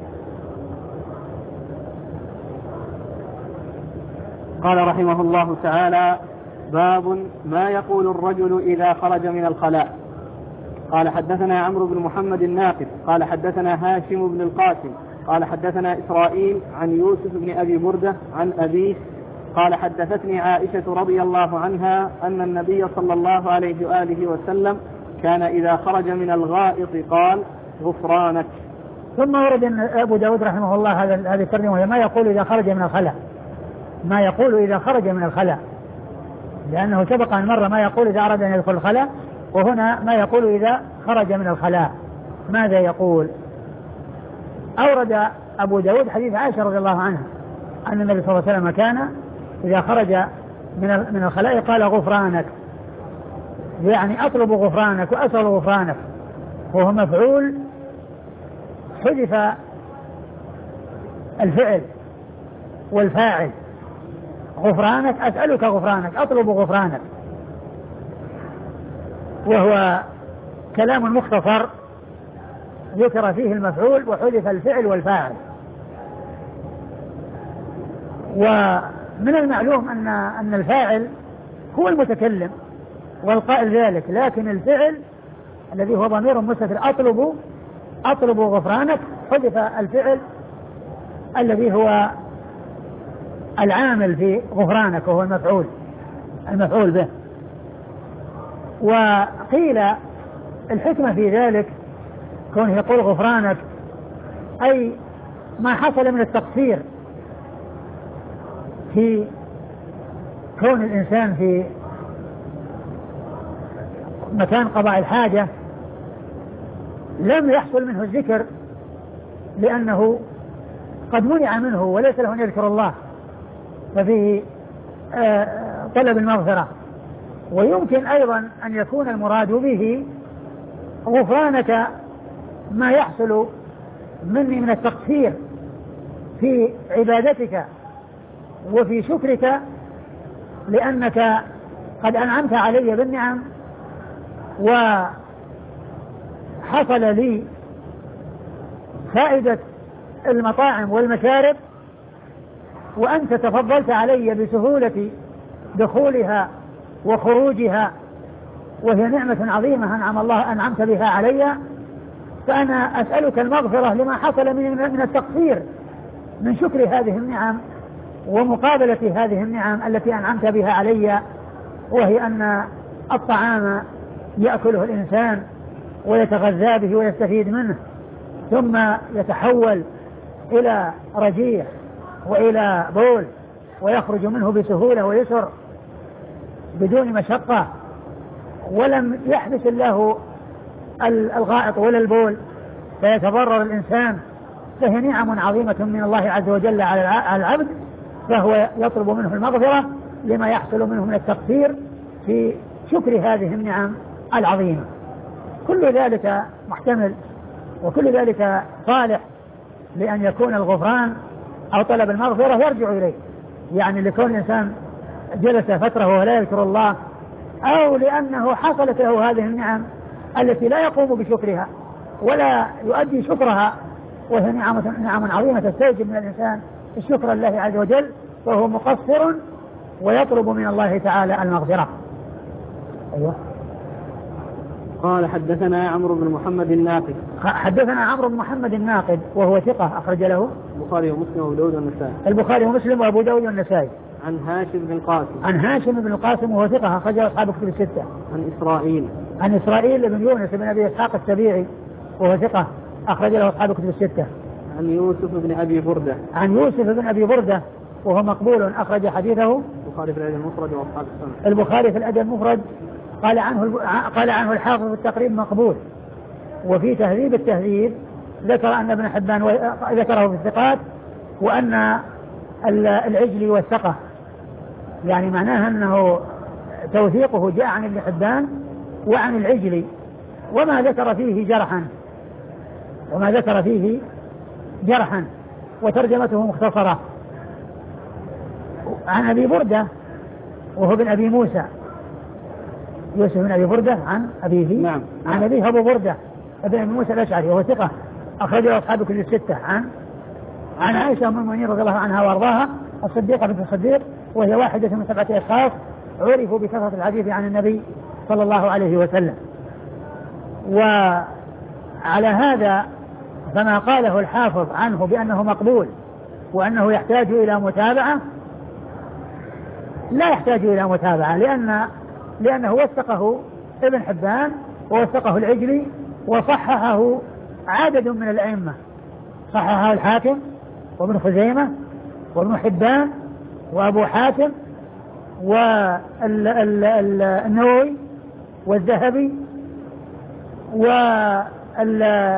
Speaker 2: قال رحمه الله تعالى: باب ما يقول الرجل إذا خرج من الخلاء. قال حدثنا عمرو بن محمد الناقد قال حدثنا هاشم بن القاسم قال حدثنا إسرائيل عن يوسف بن أبي بردة عن أبيه قال حدثتني عائشة رضي الله عنها أن النبي صلى الله عليه وآله وسلم كان إذا خرج من الغائط قال: غفرانك.
Speaker 1: ثم ورد أن أبو داود رحمه الله هذا هذه الترجمة، ما يقول إذا خرج من الخلاء، ما يقول إذا خرج من الخلاء، لأنه سبق أن مر ما يقول إذا أراد أن يدخل الخلاء، وهنا ما يقول إذا خرج من الخلاء ماذا يقول. أورد أبو داود حديث عائشة رضي الله عنها أن النبي صلى الله عليه وسلم كان إذا خرج من من الخلاء قال غفرانك، يعني أطلب غفرانك وأسأل غفرانك، وهو مفعول حذف الفعل والفاعل، غفرانك أسألك غفرانك أطلب غفرانك، وهو كلام مختصر ذكر فيه المفعول وحذف الفعل والفاعل. ومن المعلوم أن أن الفاعل هو المتكلم والقائل ذلك، لكن الفعل الذي هو ضمير مستتر أطلب أطلب غفرانك حذف الفعل الذي هو العامل في غفرانك وهو المفعول المفعول به. وقيل الحكمة في ذلك كونه يقول غفرانك أي ما حصل من التقصير في كون الإنسان في مكان قضاء الحاجة لم يحصل منه الذكر لأنه قد منع منه وليس له أن يذكر الله، ففيه طلب المغفرة. ويمكن أيضا أن يكون المراد به غفرانك ما يحصل مني من التقصير في عبادتك وفي شكرك، لأنك قد أنعمت علي بالنعم وحصل لي فائدة المطاعم والمشارب، وأنت تفضلت علي بسهولة دخولها وخروجها، وهي نعمة عظيمة أنعم الله أنعمت بها علي، فأنا أسألك المغفرة لما حصل من التقصير من شكر هذه النعم ومقابلة هذه النعم التي أنعمت بها علي، وهي أن الطعام يأكله الإنسان ويتغذى به ويستفيد منه ثم يتحول إلى رجيع وإلى بول ويخرج منه بسهولة ويسر بدون مشقة، ولم يحدث الله الغائط ولا البول فيتضرر الإنسان، فهي نعم عظيمة من الله عز وجل على العبد، فهو يطلب منه المغفرة لما يحصل منه من التقصير في شكر هذه النعم العظيمة. كل ذلك محتمل وكل ذلك صالح لأن يكون الغفران أو طلب المغفرة يرجع إليه، يعني لكون الإنسان جلس فترة وهو لا يذكر الله، أو لأنه حصلت له هذه النعم التي لا يقوم بشكرها ولا يؤدي شكرها، وهي نعمة نعم عظيمة تستوجب من الإنسان الشكر لله عز وجل، وهو مقصر ويطلب من الله تعالى المغفرة. أيوة.
Speaker 2: قال حدثنا عمرو بن محمد الناقد.
Speaker 1: حدثنا عمرو بن محمد الناقد وهو ثقة أخرج له
Speaker 2: البخاري ومسلم وأبو داود والنسائي.
Speaker 1: البخاري ومسلم وأبو داود والنسائي.
Speaker 2: عن هاشم بن القاسم.
Speaker 1: عن هاشم بن القاسم وهو ثقة أخرج له أصحاب كتب الستة.
Speaker 2: عن إسرائيل.
Speaker 1: عن إسرائيل بن يونس بن أبي إسحاق السبيعي وهو ثقة أخرج له أصحاب كتب الستة.
Speaker 2: عن يوسف بن أبي بردة.
Speaker 1: عن يوسف بن أبي بردة وهو مقبول أخرج حديثه
Speaker 2: البخاري في الأدب المفرد وأصحاب السنة.
Speaker 1: البخاري في الأدب المفرد قال عنه قال عنه الحافظ في التقريب مقبول. وفي تهذيب التهذيب ذكر أن ابن حبان ذكره في الثقات، وأن العجلي والثقة، يعني معناها أنه توثيقه جاء عن ابن حبان وعن العجلي، وما ذكر فيه جرحا وما ذكر فيه جرحا وترجمته مختصرة. عن أبي بردة وهو بن أبي موسى، يوسف بن أبي بردة عن أبيه.
Speaker 2: نعم.
Speaker 1: عن أبيه أبو بردة ابن أبي موسى الأشعري وهو ثقة أخرجه أصحاب كتب الستة. عن عن عائشة أم المؤمنين رضي الله عنها وأرضاها الصديقة بنت الصديق، وهي واحدة من سبعة أشخاص عرفوا بكثرة الحديث عن النبي صلى الله عليه وسلم. وعلى هذا فما قاله الحافظ عنه بأنه مقبول وأنه يحتاج إلى متابعة لا يحتاج إلى متابعة، لأن لأنه وثقه ابن حبان ووثقه العجلي وصححه عدد من الأئمة، صححه الحاكم وابن خزيمة وابن حبان وأبو حاتم والنووي والذهبي وال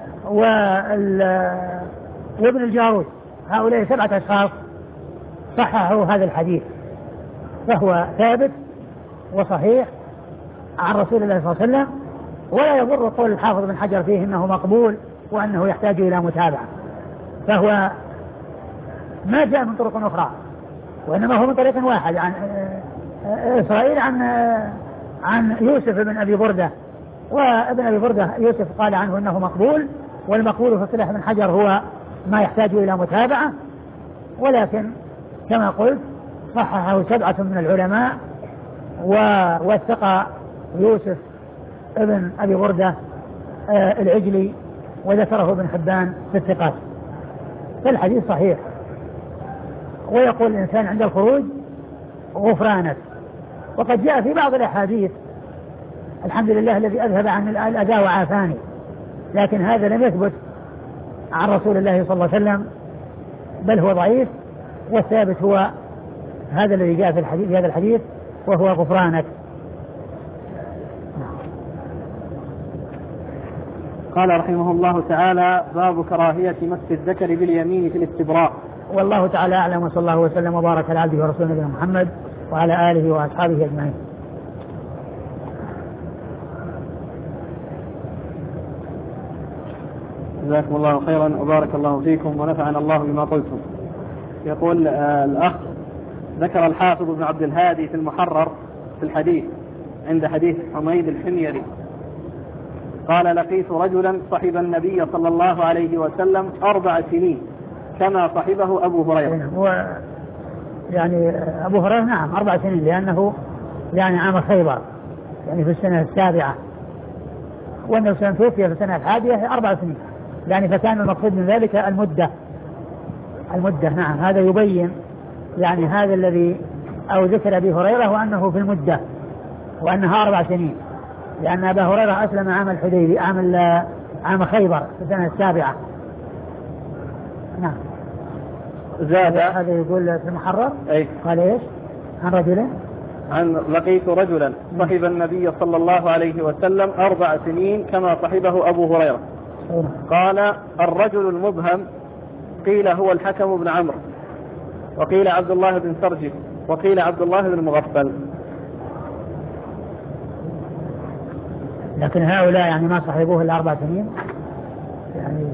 Speaker 1: وابن الجارود، هؤلاء سبعة أشخاص صححوا هذا الحديث، فهو ثابت وصحيح عن رسول الله صلى الله عليه وسلم، ولا يضر قول الحافظ بن حجر فيه انه مقبول وانه يحتاج الى متابعة، فهو ما جاء من طرق اخرى وانما هو من طريق واحد عن اسرائيل عن عن يوسف بن ابي بردة، وابن ابي بردة يوسف قال عنه انه مقبول، والمقبول في اصطلاح ابن حجر هو ما يحتاج الى متابعة، ولكن كما قلت صححه سبعة من العلماء ووثق يوسف ابن أبي بردة آه العجلي وذكره ابن حبان في الثقات، فالحديث صحيح. ويقول الإنسان عند الخروج غفرانك، وقد جاء في بعض الأحاديث الحمد لله الذي أذهب عن الأذى وعافاني، لكن هذا لم يثبت عن رسول الله صلى الله عليه وسلم، بل هو ضعيف، والثابت هو هذا الذي جاء في الحديث في هذا الحديث وهو غفرانك.
Speaker 2: قال رحمه الله تعالى: باب كراهية مس الذكر باليمين في الاستبراء.
Speaker 1: والله تعالى أعلم، وصلى الله وسلم وبارك على عبده ورسوله نبينا محمد وعلى آله وأصحابه أجمعين.
Speaker 2: جزاكم الله خيرا وبارك الله فيكم ونفعنا الله بما قلتم. يقول آه الأخ: ذكر الحافظ ابن عبد الهادي في المحرر في الحديث عند حديث حميد الحميري قال: لقيت رجلا صحب النبي صلى الله عليه وسلم أربع سنين كما صحبه أبو هريرة.
Speaker 1: هو يعني أبو هريرة نعم أربع سنين، لأنه يعني عام خيبر يعني في السنة السابعة، وأنه سنتوفي في السنة الحادية أربع سنين، يعني فكان المقصود من ذلك المدة المدة نعم. هذا يبين يعني هذا الذي أو ذكر أبي هريرة وأنه في المدة وأنها أربع سنين، لأن أبا هريرة أسلم عام الحديبية عام عام خيبر في السنة السابعة. نعم.
Speaker 2: زاد
Speaker 1: هذا يقول في المحرر
Speaker 2: أي.
Speaker 1: قال إيش عن رجل
Speaker 2: عن لقيت رجلا صحب النبي صلى الله عليه وسلم أربع سنين كما صحبه أبو هريرة.
Speaker 1: أيه.
Speaker 2: قال: الرجل المبهم قيل هو الحكم بن عمرو، وقيل عبد الله بن سرجس، وقيل عبد الله بن مغفل.
Speaker 1: لكن هؤلاء يعني ما صحبوه إلا أربع سنين، يعني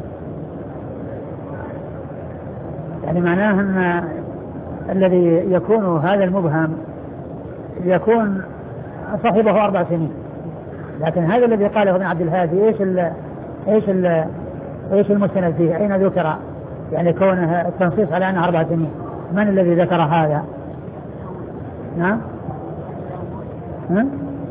Speaker 1: يعني معناه أن الذي يكون هذا المبهم يكون صحبه أربع سنين، لكن هذا الذي قاله ابن عبد الهادي إيش ال إيش ال إيش المستند فيه؟ أين ذكر يعني كونه التنصيص على أنه أربع سنين؟ من الذي ذكر هذا؟ نعم؟ ها؟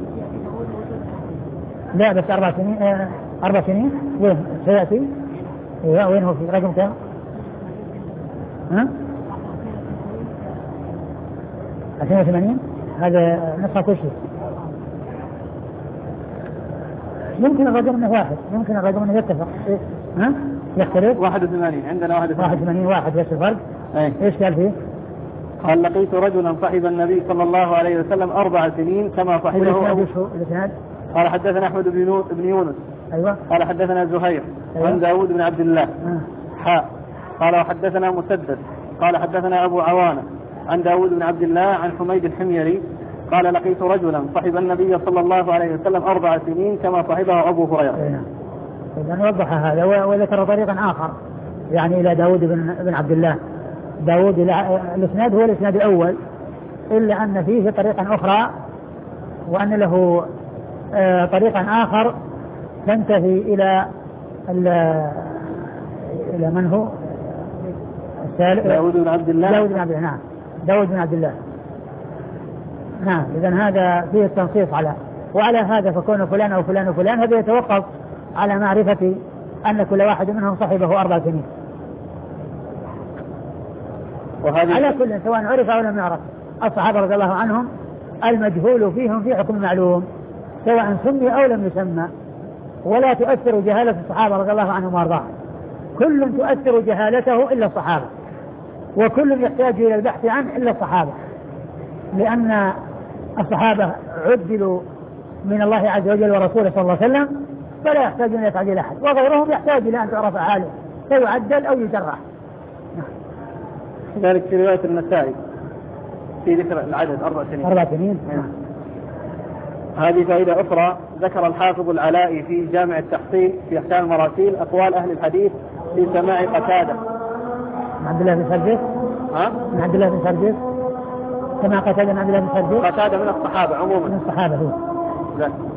Speaker 1: لا بس أربع سنين آه أربع سنين وين سيأتي؟ إيه وين هو في رقم كم؟ ها؟ اثنين وثمانين هذا نصف كل شيء. يمكن الرقم انه واحد، يمكن الرقم انه يتفق. إيه؟ ها؟ يختلف؟
Speaker 2: واحد وثمانين عندنا واحد وثمانين.
Speaker 1: واحد وثمانين واحد بس الفرق.
Speaker 2: أي.
Speaker 1: ايش قال فيه؟
Speaker 2: قال: لقيت رجلا صحب النبي صلى الله عليه وسلم أربع سنين كما صحبه أبو. قال: حدثنا أحمد بن يونس.
Speaker 1: أيوة.
Speaker 2: قال: حدثنا زهير. أيوة. عن داود بن عبد الله.
Speaker 1: آه.
Speaker 2: حاء. قال: وحدثنا مسدد. قال: حدثنا أبو عوانة عن داود بن عبد الله عن حميد الحميري قال: لقيت رجلا صحب النبي صلى الله عليه وسلم أربع سنين كما صحبه أبو هريرة.
Speaker 1: إذا وضح هذا وذكر طريقا آخر يعني إلى داود بن, بن عبد الله. داود الإسناد هو الإسناد الأول، إلا أن فيه طريقا أخرى وأن له آه طريقا آخر تنتهي إلى إلى من هو
Speaker 2: داود بن عبد الله.
Speaker 1: داود بن عبد الله نعم داود بن عبد الله نعم. إذن هذا فيه التنصيص على وعلى هذا فكون فلان أو فلان وفلان هذا يتوقف على معرفة أن كل واحد منهم صحبه أربع سنين. على كل سواء عرف أو لم يعرف الصحابة رضي الله عنهم المجهول فيهم في حكم معلوم سواء سمي أو لم يسمى، ولا تؤثر جهالة الصحابة رضي الله عنهم وارضاهم، كل تؤثر جهالته إلا الصحابة، وكل يحتاج إلى البحث عنه إلا الصحابة. لأن الصحابة عدلوا من الله عز وجل ورسوله صلى الله عليه وسلم فلا يحتاج أن يتعدل أحد، وغيرهم يحتاج إلى أن تعرف حاله فيعدل أو يجرح.
Speaker 2: كذلك في رواية النسائي في ذكر العدد أربع سنين.
Speaker 1: أربع سنين.
Speaker 2: هذه فائدة أخرى. ذكر الحافظ العلائي في جامع التحصيل في أحكام المراسيل أقوال أهل الحديث في سماع قتادة.
Speaker 1: من عبد الله بن سرجس.
Speaker 2: ها؟
Speaker 1: من عبد الله بن سرجس. سماع قتادة من عبد الله بن سرجس.
Speaker 2: قتادة من الصحابة عموما.
Speaker 1: من الصحابة هو.
Speaker 2: لا.